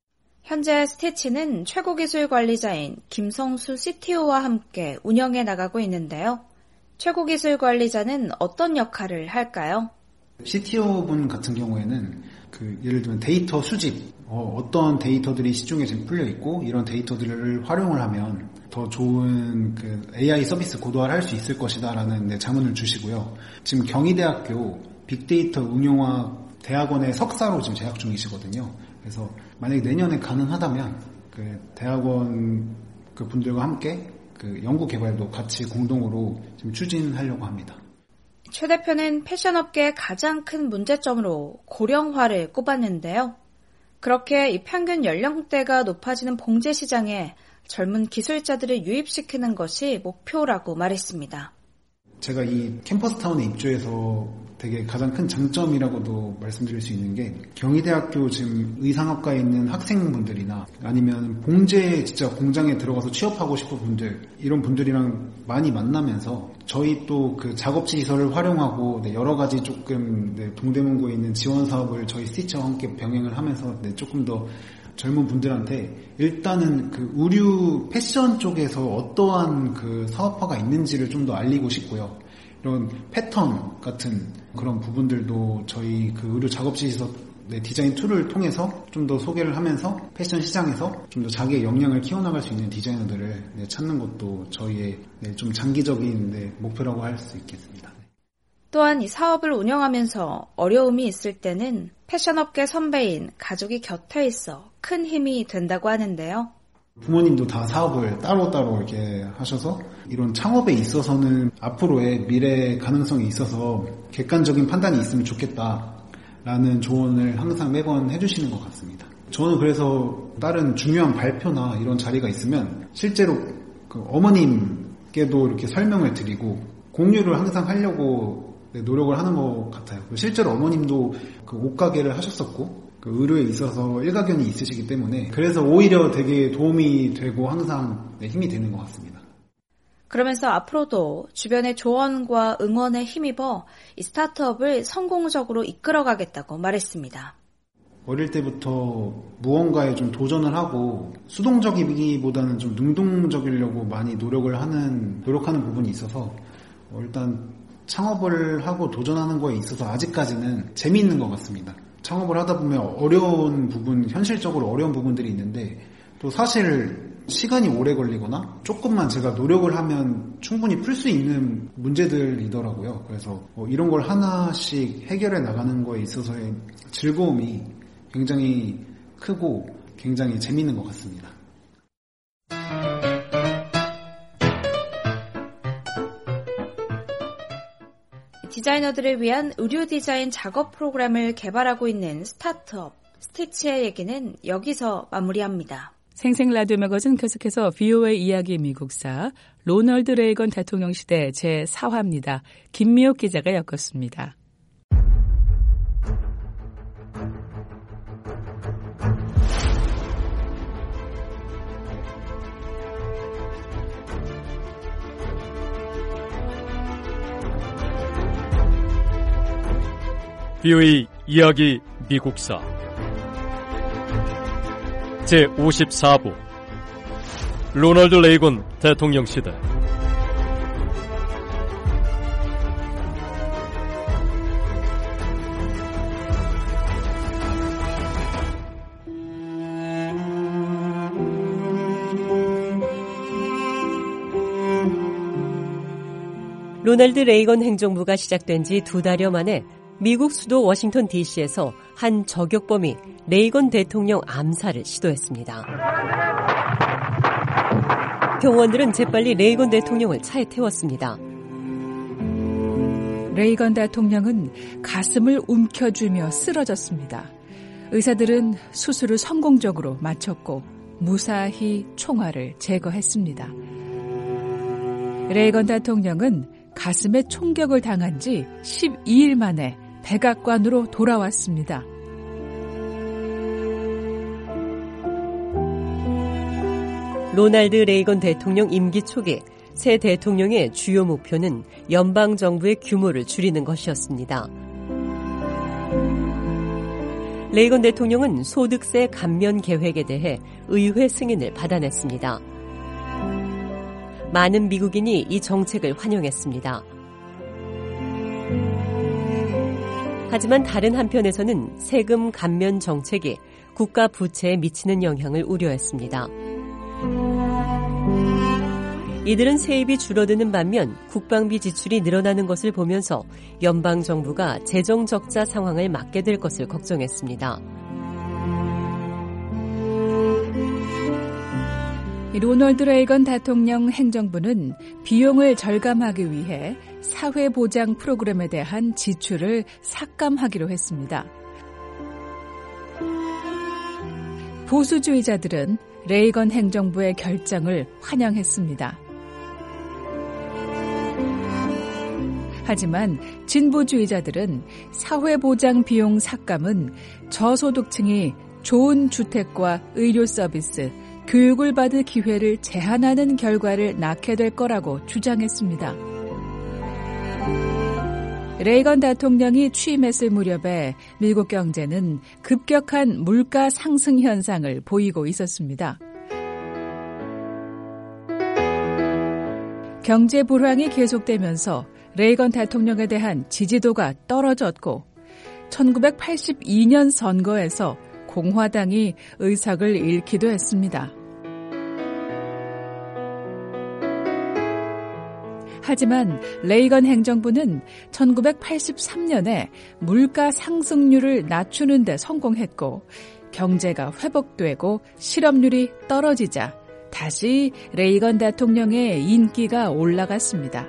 현재 스티치는 최고 기술 관리자인 김성수 씨티오와 함께 운영해 나가고 있는데요. 최고 기술 관리자는 어떤 역할을 할까요? 씨티오 분 같은 경우에는 그 예를 들면 데이터 수집, 어, 어떤 데이터들이 시중에 지금 풀려 있고 이런 데이터들을 활용을 하면 더 좋은 그 에이아이 서비스 고도화를 할 수 있을 것이다라는 네, 자문을 주시고요. 지금 경희대학교 빅데이터 응용화 대학원의 석사로 지금 재학 중이시거든요. 그래서 만약에 내년에 가능하다면 그 대학원 그 분들과 함께 그 연구 개발도 같이 공동으로 지금 추진하려고 합니다. 최 대표는 패션업계의 가장 큰 문제점으로 고령화를 꼽았는데요. 그렇게 이 평균 연령대가 높아지는 봉제 시장에 젊은 기술자들을 유입시키는 것이 목표라고 말했습니다. 제가 이 캠퍼스타운에 입주해서 되게 가장 큰 장점이라고도 말씀드릴 수 있는 게 경희대학교 지금 의상학과에 있는 학생분들이나 아니면 봉제 진짜 공장에 들어가서 취업하고 싶은 분들 이런 분들이랑 많이 만나면서 저희 또 그 작업지 시설을 활용하고 네, 여러 가지 조금 네, 동대문구에 있는 지원 사업을 저희 스티치와 함께 병행을 하면서 네, 조금 더 젊은 분들한테 일단은 그 의류 패션 쪽에서 어떠한 그 사업화가 있는지를 좀 더 알리고 싶고요. 이런 패턴 같은 그런 부분들도 저희 그 의류 작업실에서 네, 디자인 툴을 통해서 좀 더 소개를 하면서 패션 시장에서 좀 더 자기의 역량을 키워나갈 수 있는 디자이너들을 네, 찾는 것도 저희의 네, 좀 장기적인 네, 목표라고 할 수 있겠습니다. 또한 이 사업을 운영하면서 어려움이 있을 때는 패션업계 선배인 가족이 곁에 있어 큰 힘이 된다고 하는데요. 부모님도 다 사업을 따로따로 이렇게 하셔서 이런 창업에 있어서는 앞으로의 미래 가능성이 있어서 객관적인 판단이 있으면 좋겠다라는 조언을 항상 매번 해주시는 것 같습니다. 저는 그래서 다른 중요한 발표나 이런 자리가 있으면 실제로 그 어머님께도 이렇게 설명을 드리고 공유를 항상 하려고 노력을 하는 것 같아요. 실제로 어머님도 그 옷가게를 하셨었고 그 의료에 있어서 일가견이 있으시기 때문에 그래서 오히려 되게 도움이 되고 항상 힘이 되는 것 같습니다. 그러면서 앞으로도 주변의 조언과 응원에 힘입어 이 스타트업을 성공적으로 이끌어가겠다고 말했습니다. 어릴 때부터 무언가에 좀 도전을 하고 수동적이기보다는 좀 능동적이려고 많이 노력을 하는 노력하는 부분이 있어서 일단 창업을 하고 도전하는 거에 있어서 아직까지는 재미있는 것 같습니다. 창업을 하다 보면 어려운 부분, 현실적으로 어려운 부분들이 있는데 또 사실 시간이 오래 걸리거나 조금만 제가 노력을 하면 충분히 풀 수 있는 문제들이더라고요. 그래서 이런 걸 하나씩 해결해 나가는 거에 있어서의 즐거움이 굉장히 크고 굉장히 재미있는 것 같습니다. 디자이너들을 위한 의류 디자인 작업 프로그램을 개발하고 있는 스타트업 스티치의 얘기는 여기서 마무리합니다. 생생 라디오 매거진 계속해서 브이오에이 이야기 미국사 로널드 레이건 대통령 시대 제사 화입니다. 김미옥 기자가 엮었습니다. 브이오에이 이야기 미국사 제오십사 부 로널드 레이건 대통령 시대 로널드 레이건 행정부가 시작된 지 두 달여 만에 미국 수도 워싱턴 디씨에서 한 저격범이 레이건 대통령 암살을 시도했습니다. 경호원들은 재빨리 레이건 대통령을 차에 태웠습니다. 레이건 대통령은 가슴을 움켜쥐며 쓰러졌습니다. 의사들은 수술을 성공적으로 마쳤고 무사히 총알을 제거했습니다. 레이건 대통령은 가슴에 총격을 당한 지 십이 일 만에 백악관으로 돌아왔습니다. 로널드 레이건 대통령 임기 초기 새 대통령의 주요 목표는 연방정부의 규모를 줄이는 것이었습니다. 레이건 대통령은 소득세 감면 계획에 대해 의회 승인을 받아냈습니다. 많은 미국인이 이 정책을 환영했습니다. 하지만 다른 한편에서는 세금 감면 정책이 국가 부채에 미치는 영향을 우려했습니다. 이들은 세입이 줄어드는 반면 국방비 지출이 늘어나는 것을 보면서 연방정부가 재정 적자 상황을 맞게 될 것을 걱정했습니다. 로널드 레이건 대통령 행정부는 비용을 절감하기 위해 사회보장 프로그램에 대한 지출을 삭감하기로 했습니다. 보수주의자들은 레이건 행정부의 결정을 환영했습니다. 하지만 진보주의자들은 사회보장 비용 삭감은 저소득층이 좋은 주택과 의료 서비스, 교육을 받을 기회를 제한하는 결과를 낳게 될 거라고 주장했습니다. 레이건 대통령이 취임했을 무렵에 미국 경제는 급격한 물가 상승 현상을 보이고 있었습니다. 경제 불황이 계속되면서 레이건 대통령에 대한 지지도가 떨어졌고 천구백팔십이 년 선거에서 공화당이 의석을 잃기도 했습니다. 하지만 레이건 행정부는 천구백팔십삼 년에 물가 상승률을 낮추는 데 성공했고 경제가 회복되고 실업률이 떨어지자 다시 레이건 대통령의 인기가 올라갔습니다.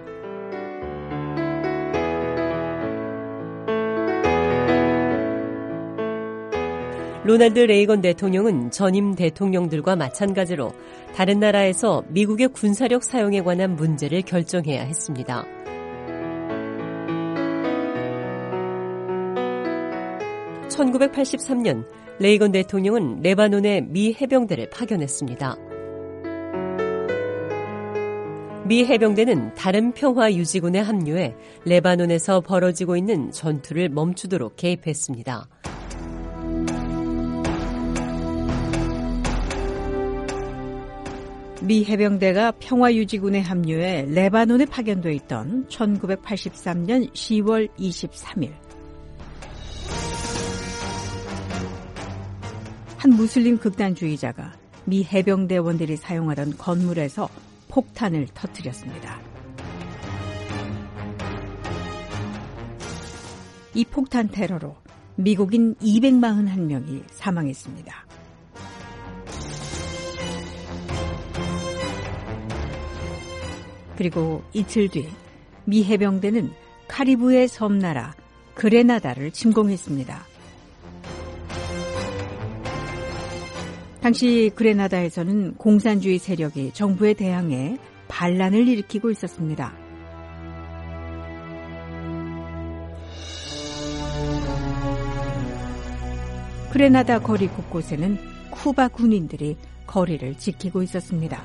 로널드 레이건 대통령은 전임 대통령들과 마찬가지로 다른 나라에서 미국의 군사력 사용에 관한 문제를 결정해야 했습니다. 천구백팔십삼 년 레이건 대통령은 레바논에 미 해병대를 파견했습니다. 미 해병대는 다른 평화 유지군에 합류해 레바논에서 벌어지고 있는 전투를 멈추도록 개입했습니다. 미 해병대가 평화유지군에 합류해 레바논에 파견돼 있던 천구백팔십삼 년 시월 이십삼 일 한 무슬림 극단주의자가 미 해병대원들이 사용하던 건물에서 폭탄을 터뜨렸습니다. 이 폭탄 테러로 미국인 이백사십일 명이 사망했습니다. 그리고 이틀 뒤 미 해병대는 카리브해 섬나라 그레나다를 침공했습니다. 당시 그레나다에서는 공산주의 세력이 정부에 대항해 반란을 일으키고 있었습니다. 그레나다 거리 곳곳에는 쿠바 군인들이 거리를 지키고 있었습니다.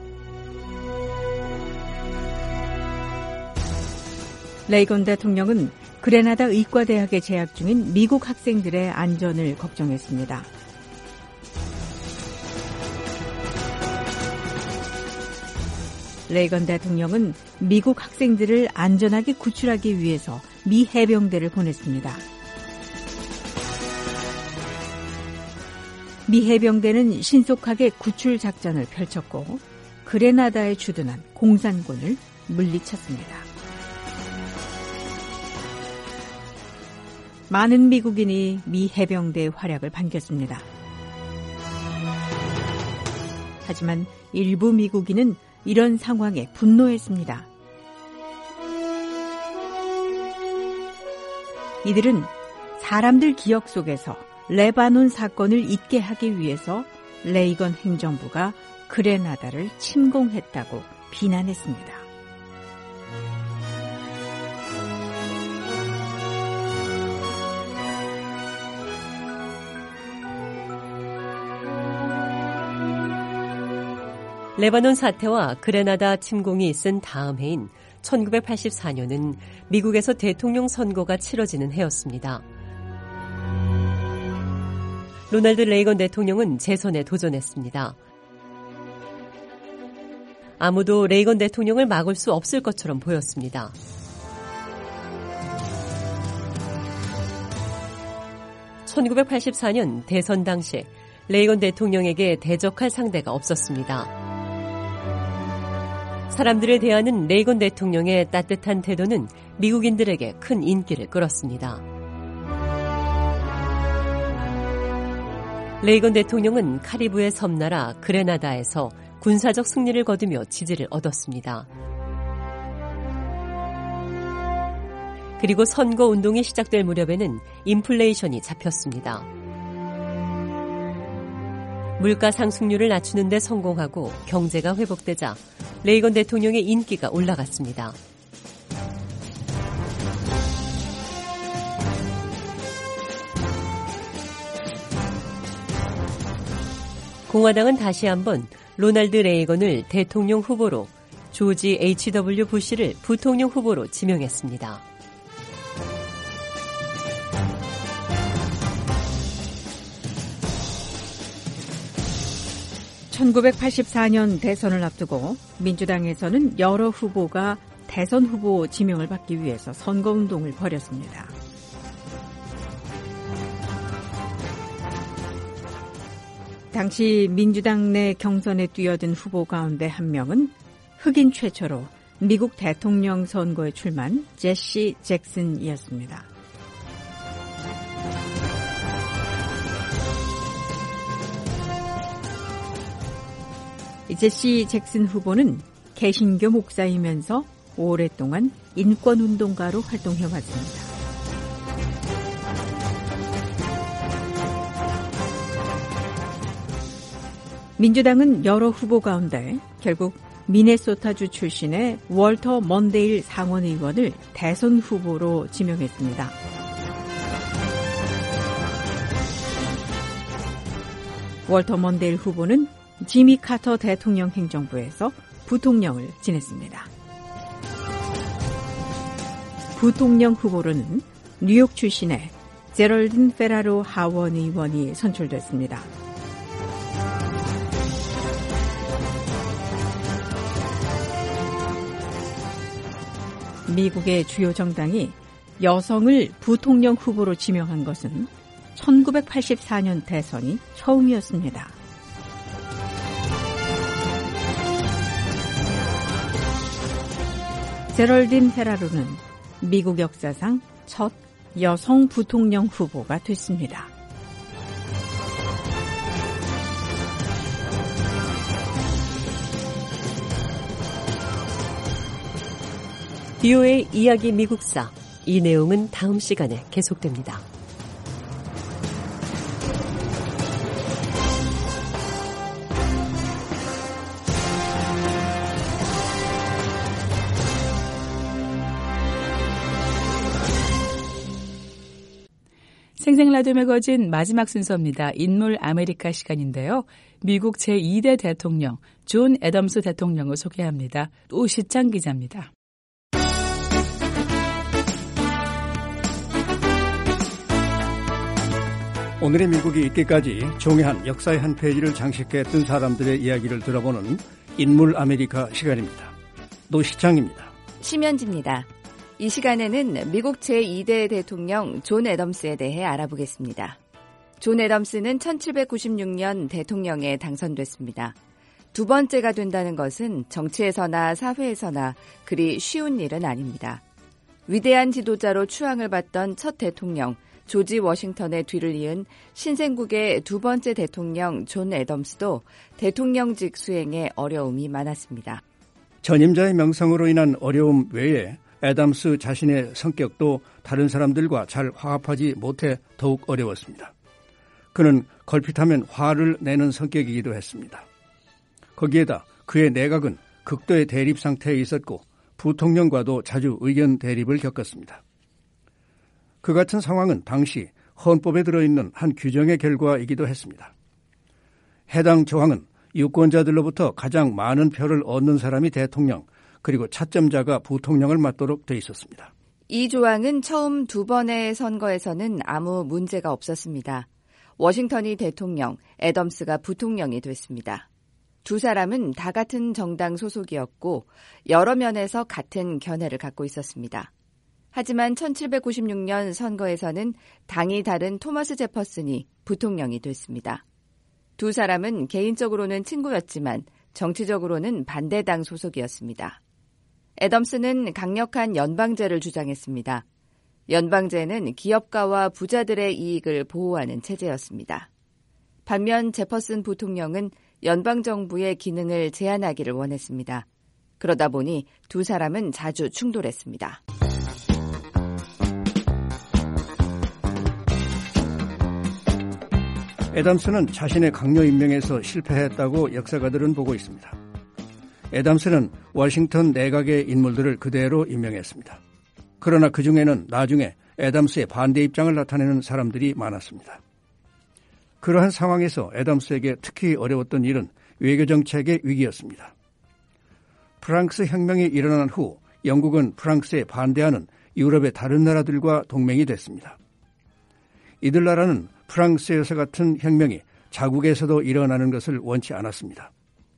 레이건 대통령은 그레나다 의과대학에 재학 중인 미국 학생들의 안전을 걱정했습니다. 레이건 대통령은 미국 학생들을 안전하게 구출하기 위해서 미 해병대를 보냈습니다. 미 해병대는 신속하게 구출 작전을 펼쳤고 그레나다에 주둔한 공산군을 물리쳤습니다. 많은 미국인이 미 해병대의 활약을 반겼습니다. 하지만 일부 미국인은 이런 상황에 분노했습니다. 이들은 사람들 기억 속에서 레바논 사건을 잊게 하기 위해서 레이건 행정부가 그레나다를 침공했다고 비난했습니다. 레바논 사태와 그레나다 침공이 있은 다음 해인 천구백팔십사 년은 미국에서 대통령 선거가 치러지는 해였습니다. 로널드 레이건 대통령은 재선에 도전했습니다. 아무도 레이건 대통령을 막을 수 없을 것처럼 보였습니다. 천구백팔십사 년 대선 당시 레이건 대통령에게 대적할 상대가 없었습니다. 사람들을 대하는 레이건 대통령의 따뜻한 태도는 미국인들에게 큰 인기를 끌었습니다. 레이건 대통령은 카리브해 섬나라 그레나다에서 군사적 승리를 거두며 지지를 얻었습니다. 그리고 선거운동이 시작될 무렵에는 인플레이션이 잡혔습니다. 물가 상승률을 낮추는 데 성공하고 경제가 회복되자 레이건 대통령의 인기가 올라갔습니다. 공화당은 다시 한번 로널드 레이건을 대통령 후보로, 조지 에이치 더블유 부시를 부통령 후보로 지명했습니다. 천구백팔십사 년 대선을 앞두고 민주당에서는 여러 후보가 대선 후보 지명을 받기 위해서 선거운동을 벌였습니다. 당시 민주당 내 경선에 뛰어든 후보 가운데 한 명은 흑인 최초로 미국 대통령 선거에 출마한 제시 잭슨이었습니다. 제시 잭슨 후보는 개신교 목사이면서 오랫동안 인권운동가로 활동해왔습니다. 민주당은 여러 후보 가운데 결국 미네소타주 출신의 월터 먼데일 상원의원을 대선 후보로 지명했습니다. 월터 먼데일 후보는 지미 카터 대통령 행정부에서 부통령을 지냈습니다. 부통령 후보로는 뉴욕 출신의 제럴든 페라로 하원 의원이 선출됐습니다. 미국의 주요 정당이 여성을 부통령 후보로 지명한 것은 천구백팔십사 년 대선이 처음이었습니다. 제럴딘 페라로는 미국 역사상 첫 여성 부통령 후보가 됐습니다. 비오에이 이야기 미국사, 이 내용은 다음 시간에 계속됩니다. 생생 라디오 매거진 마지막 순서입니다. 인물 아메리카 시간인데요. 미국 제이 대 대통령 존 애덤스 대통령을 소개합니다. 오시창 기자입니다. 오늘의 미국이 있기까지 종이한 역사의 한 페이지를 장식했던 사람들의 이야기를 들어보는 인물 아메리카 시간입니다. 노시창입니다. 심연지입니다. 이 시간에는 미국 제이 대 대통령 존 애덤스에 대해 알아보겠습니다. 존 애덤스는 천칠백구십육 년 대통령에 당선됐습니다. 두 번째가 된다는 것은 정치에서나 사회에서나 그리 쉬운 일은 아닙니다. 위대한 지도자로 추앙을 받던 첫 대통령, 조지 워싱턴의 뒤를 이은 신생국의 두 번째 대통령 존 애덤스도 대통령직 수행에 어려움이 많았습니다. 전임자의 명성으로 인한 어려움 외에 애덤스 자신의 성격도 다른 사람들과 잘 화합하지 못해 더욱 어려웠습니다. 그는 걸핏하면 화를 내는 성격이기도 했습니다. 거기에다 그의 내각은 극도의 대립 상태에 있었고 부통령과도 자주 의견 대립을 겪었습니다. 그 같은 상황은 당시 헌법에 들어있는 한 규정의 결과이기도 했습니다. 해당 조항은 유권자들로부터 가장 많은 표를 얻는 사람이 대통령, 그리고 차점자가 부통령을 맡도록 돼 있었습니다. 이 조항은 처음 두 번의 선거에서는 아무 문제가 없었습니다. 워싱턴이 대통령, 애덤스가 부통령이 됐습니다. 두 사람은 다 같은 정당 소속이었고 여러 면에서 같은 견해를 갖고 있었습니다. 하지만 천칠백구십육 년 선거에서는 당이 다른 토머스 제퍼슨이 부통령이 됐습니다. 두 사람은 개인적으로는 친구였지만 정치적으로는 반대당 소속이었습니다. 애덤스는 강력한 연방제를 주장했습니다. 연방제는 기업가와 부자들의 이익을 보호하는 체제였습니다. 반면 제퍼슨 부통령은 연방정부의 기능을 제한하기를 원했습니다. 그러다 보니 두 사람은 자주 충돌했습니다. 애덤스는 자신의 강요 임명에서 실패했다고 역사가들은 보고 있습니다. 애덤스는 워싱턴 내각의 인물들을 그대로 임명했습니다. 그러나 그 중에는 나중에 애덤스의 반대 입장을 나타내는 사람들이 많았습니다. 그러한 상황에서 애덤스에게 특히 어려웠던 일은 외교정책의 위기였습니다. 프랑스 혁명이 일어난 후 영국은 프랑스에 반대하는 유럽의 다른 나라들과 동맹이 됐습니다. 이들 나라는 프랑스에서 같은 혁명이 자국에서도 일어나는 것을 원치 않았습니다.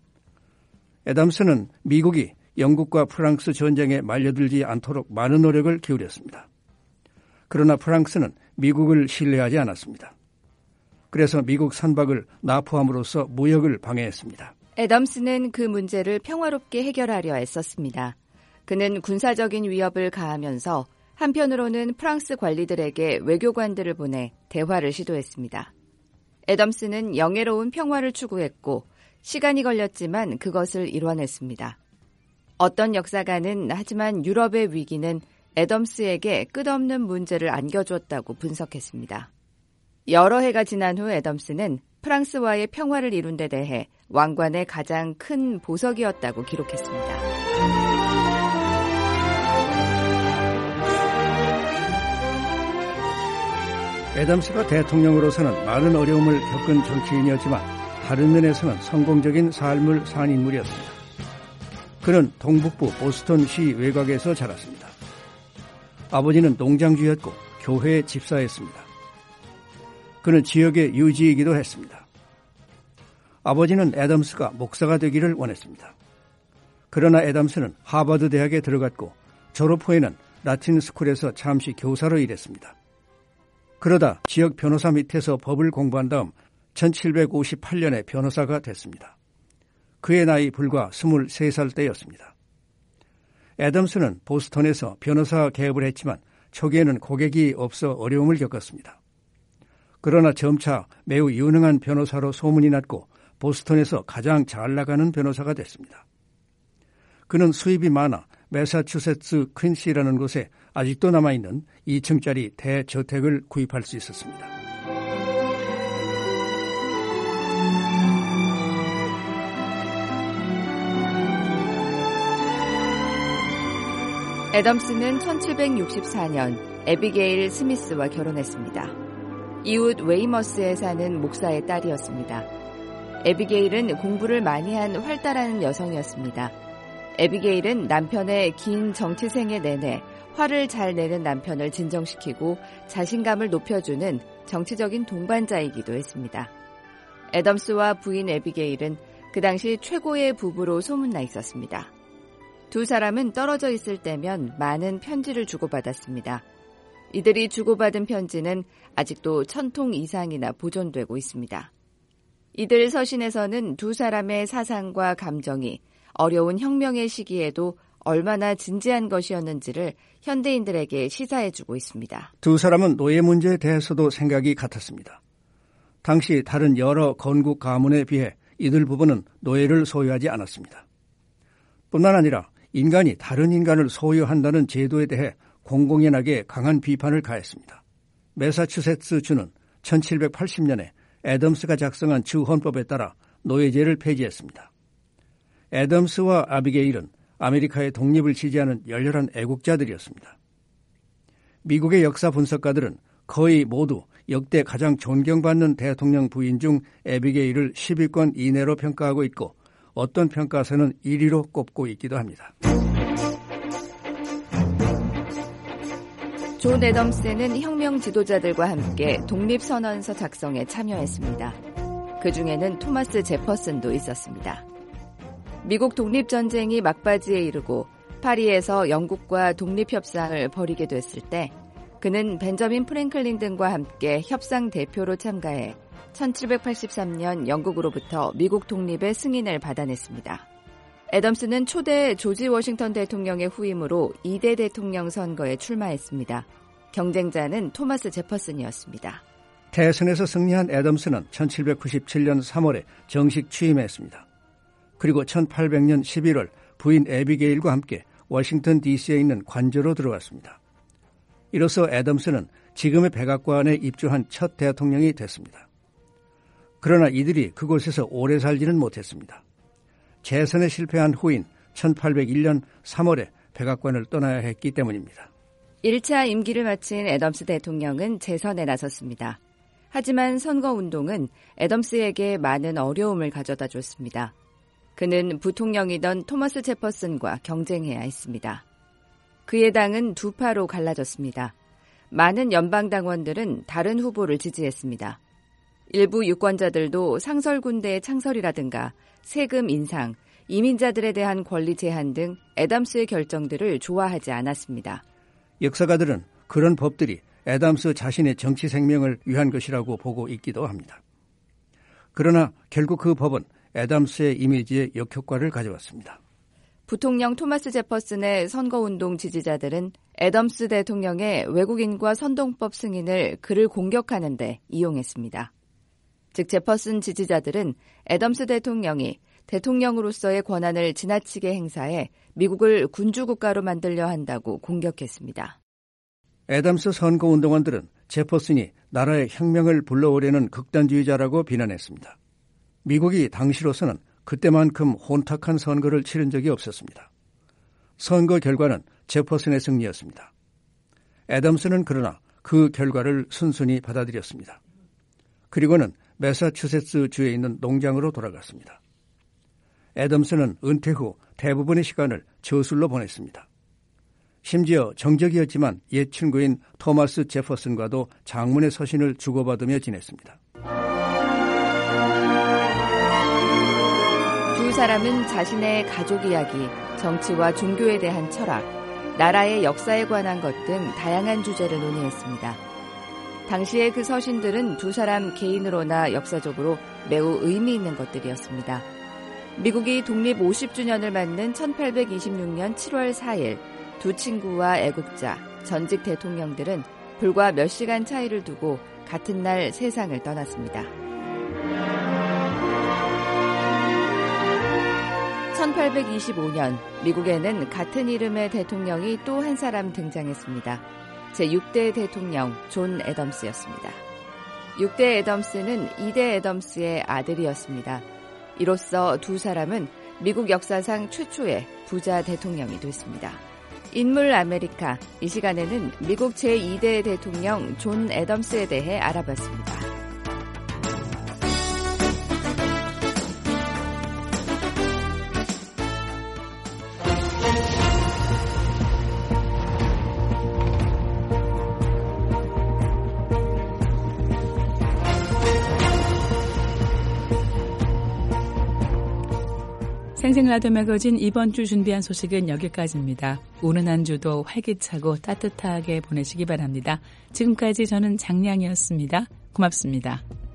애덤스는 미국이 영국과 프랑스 전쟁에 말려들지 않도록 많은 노력을 기울였습니다. 그러나 프랑스는 미국을 신뢰하지 않았습니다. 그래서 미국 선박을 납포함으로써 무역을 방해했습니다. 애덤스는 그 문제를 평화롭게 해결하려 애썼습니다. 그는 군사적인 위협을 가하면서 한편으로는 프랑스 관리들에게 외교관들을 보내 대화를 시도했습니다. 애덤스는 영예로운 평화를 추구했고 시간이 걸렸지만 그것을 이뤄냈습니다. 어떤 역사가는 하지만 유럽의 위기는 애덤스에게 끝없는 문제를 안겨주었다고 분석했습니다. 여러 해가 지난 후 애덤스는 프랑스와의 평화를 이룬 데 대해 왕관의 가장 큰 보석이었다고 기록했습니다. 애덤스가 대통령으로서는 많은 어려움을 겪은 정치인이었지만 다른 면에서는 성공적인 삶을 산 인물이었습니다. 그는 동북부 보스턴시 외곽에서 자랐습니다. 아버지는 농장주였고 교회 집사였습니다. 그는 지역의 유지이기도 했습니다. 아버지는 애덤스가 목사가 되기를 원했습니다. 그러나 애덤스는 하버드 대학에 들어갔고 졸업 후에는 라틴 스쿨에서 잠시 교사로 일했습니다. 그러다 지역 변호사 밑에서 법을 공부한 다음 천칠백오십팔 년에 변호사가 됐습니다. 그의 나이 불과 스물세 살 때였습니다. 애덤스는 보스턴에서 변호사 개업을 했지만 초기에는 고객이 없어 어려움을 겪었습니다. 그러나 점차 매우 유능한 변호사로 소문이 났고 보스턴에서 가장 잘 나가는 변호사가 됐습니다. 그는 수입이 많아 매사추세츠 퀸시라는 곳에 아직도 남아있는 이 층짜리 대저택을 구입할 수 있었습니다. 애덤스는 천칠백육십사 년 에비게일 스미스와 결혼했습니다. 이웃 웨이머스에 사는 목사의 딸이었습니다. 에비게일은 공부를 많이 한 활달한 여성이었습니다. 에비게일은 남편의 긴 정치 생애 내내 화를 잘 내는 남편을 진정시키고 자신감을 높여주는 정치적인 동반자이기도 했습니다. 애덤스와 부인 에비게일은 그 당시 최고의 부부로 소문나 있었습니다. 두 사람은 떨어져 있을 때면 많은 편지를 주고받았습니다. 이들이 주고받은 편지는 아직도 천 통 이상이나 보존되고 있습니다. 이들 서신에서는 두 사람의 사상과 감정이 어려운 혁명의 시기에도 얼마나 진지한 것이었는지를 현대인들에게 시사해주고 있습니다. 두 사람은 노예 문제에 대해서도 생각이 같았습니다. 당시 다른 여러 건국 가문에 비해 이들 부부는 노예를 소유하지 않았습니다. 뿐만 아니라 인간이 다른 인간을 소유한다는 제도에 대해 공공연하게 강한 비판을 가했습니다. 매사추세츠주는 천칠백팔십 년에 애덤스가 작성한 주헌법에 따라 노예제를 폐지했습니다. 애덤스와 아비게일은 아메리카의 독립을 지지하는 열렬한 애국자들이었습니다. 미국의 역사 분석가들은 거의 모두 역대 가장 존경받는 대통령 부인 중 애비게일을 십 위권 이내로 평가하고 있고 어떤 평가서는 일 위로 꼽고 있기도 합니다. 존 애덤스는 혁명 지도자들과 함께 독립선언서 작성에 참여했습니다. 그중에는 토마스 제퍼슨도 있었습니다. 미국 독립전쟁이 막바지에 이르고 파리에서 영국과 독립협상을 벌이게 됐을 때 그는 벤저민 프랭클린 등과 함께 협상 대표로 참가해 천칠백팔십삼 년 영국으로부터 미국 독립의 승인을 받아냈습니다. 애덤스는 초대 조지 워싱턴 대통령의 후임으로 이 대 대통령 선거에 출마했습니다. 경쟁자는 토마스 제퍼슨이었습니다. 대선에서 승리한 애덤스는 천칠백구십칠 년 삼월에 정식 취임했습니다. 그리고 천팔백 년 십일월 부인 애비게일과 함께 워싱턴 디씨에 있는 관저로 들어갔습니다. 이로써 애덤스는 지금의 백악관에 입주한 첫 대통령이 됐습니다. 그러나 이들이 그곳에서 오래 살지는 못했습니다. 재선에 실패한 후인 천팔백일 년 삼월에 백악관을 떠나야 했기 때문입니다. 일 차 임기를 마친 애덤스 대통령은 재선에 나섰습니다. 하지만 선거운동은 애덤스에게 많은 어려움을 가져다 줬습니다. 그는 부통령이던 토마스 제퍼슨과 경쟁해야 했습니다. 그의 당은 두 파로 갈라졌습니다. 많은 연방당원들은 다른 후보를 지지했습니다. 일부 유권자들도 상설군대의 창설이라든가 세금 인상, 이민자들에 대한 권리 제한 등 애덤스의 결정들을 좋아하지 않았습니다. 역사가들은 그런 법들이 애덤스 자신의 정치 생명을 위한 것이라고 보고 있기도 합니다. 그러나 결국 그 법은 애덤스의 이미지에 역효과를 가져왔습니다. 부통령 토마스 제퍼슨의 선거운동 지지자들은 애덤스 대통령의 외국인과 선동법 승인을 그를 공격하는 데 이용했습니다. 즉 제퍼슨 지지자들은 애덤스 대통령이 대통령으로서의 권한을 지나치게 행사해 미국을 군주국가로 만들려 한다고 공격했습니다. 애덤스 선거운동원들은 제퍼슨이 나라의 혁명을 불러오려는 극단주의자라고 비난했습니다. 미국이 당시로서는 그때만큼 혼탁한 선거를 치른 적이 없었습니다. 선거 결과는 제퍼슨의 승리였습니다. 애덤스는 그러나 그 결과를 순순히 받아들였습니다. 그리고는 매사추세츠 주에 있는 농장으로 돌아갔습니다. 애덤스는 은퇴 후 대부분의 시간을 저술로 보냈습니다. 심지어 정적이었지만 옛 친구인 토마스 제퍼슨과도 장문의 서신을 주고받으며 지냈습니다. 두 사람은 자신의 가족 이야기, 정치와 종교에 대한 철학, 나라의 역사에 관한 것 등 다양한 주제를 논의했습니다. 당시의 그 서신들은 두 사람 개인으로나 역사적으로 매우 의미 있는 것들이었습니다. 미국이 독립 오십 주년을 맞는 천팔백이십육 년 칠월 사일 두 친구와 애국자, 전직 대통령들은 불과 몇 시간 차이를 두고 같은 날 세상을 떠났습니다. 천팔백이십오 년 미국에는 같은 이름의 대통령이 또 한 사람 등장했습니다. 제육 대 대통령 존 애덤스였습니다. 육 대 애덤스는 이 대 애덤스의 아들이었습니다. 이로써 두 사람은 미국 역사상 최초의 부자 대통령이 됐습니다. 인물 아메리카, 이 시간에는 미국 제이 대 대통령 존 애덤스에 대해 알아봤습니다. 생생라디오 매거진 이번 주 준비한 소식은 여기까지입니다. 오는 한 주도 활기차고 따뜻하게 보내시기 바랍니다. 지금까지 저는 장량이었습니다. 고맙습니다.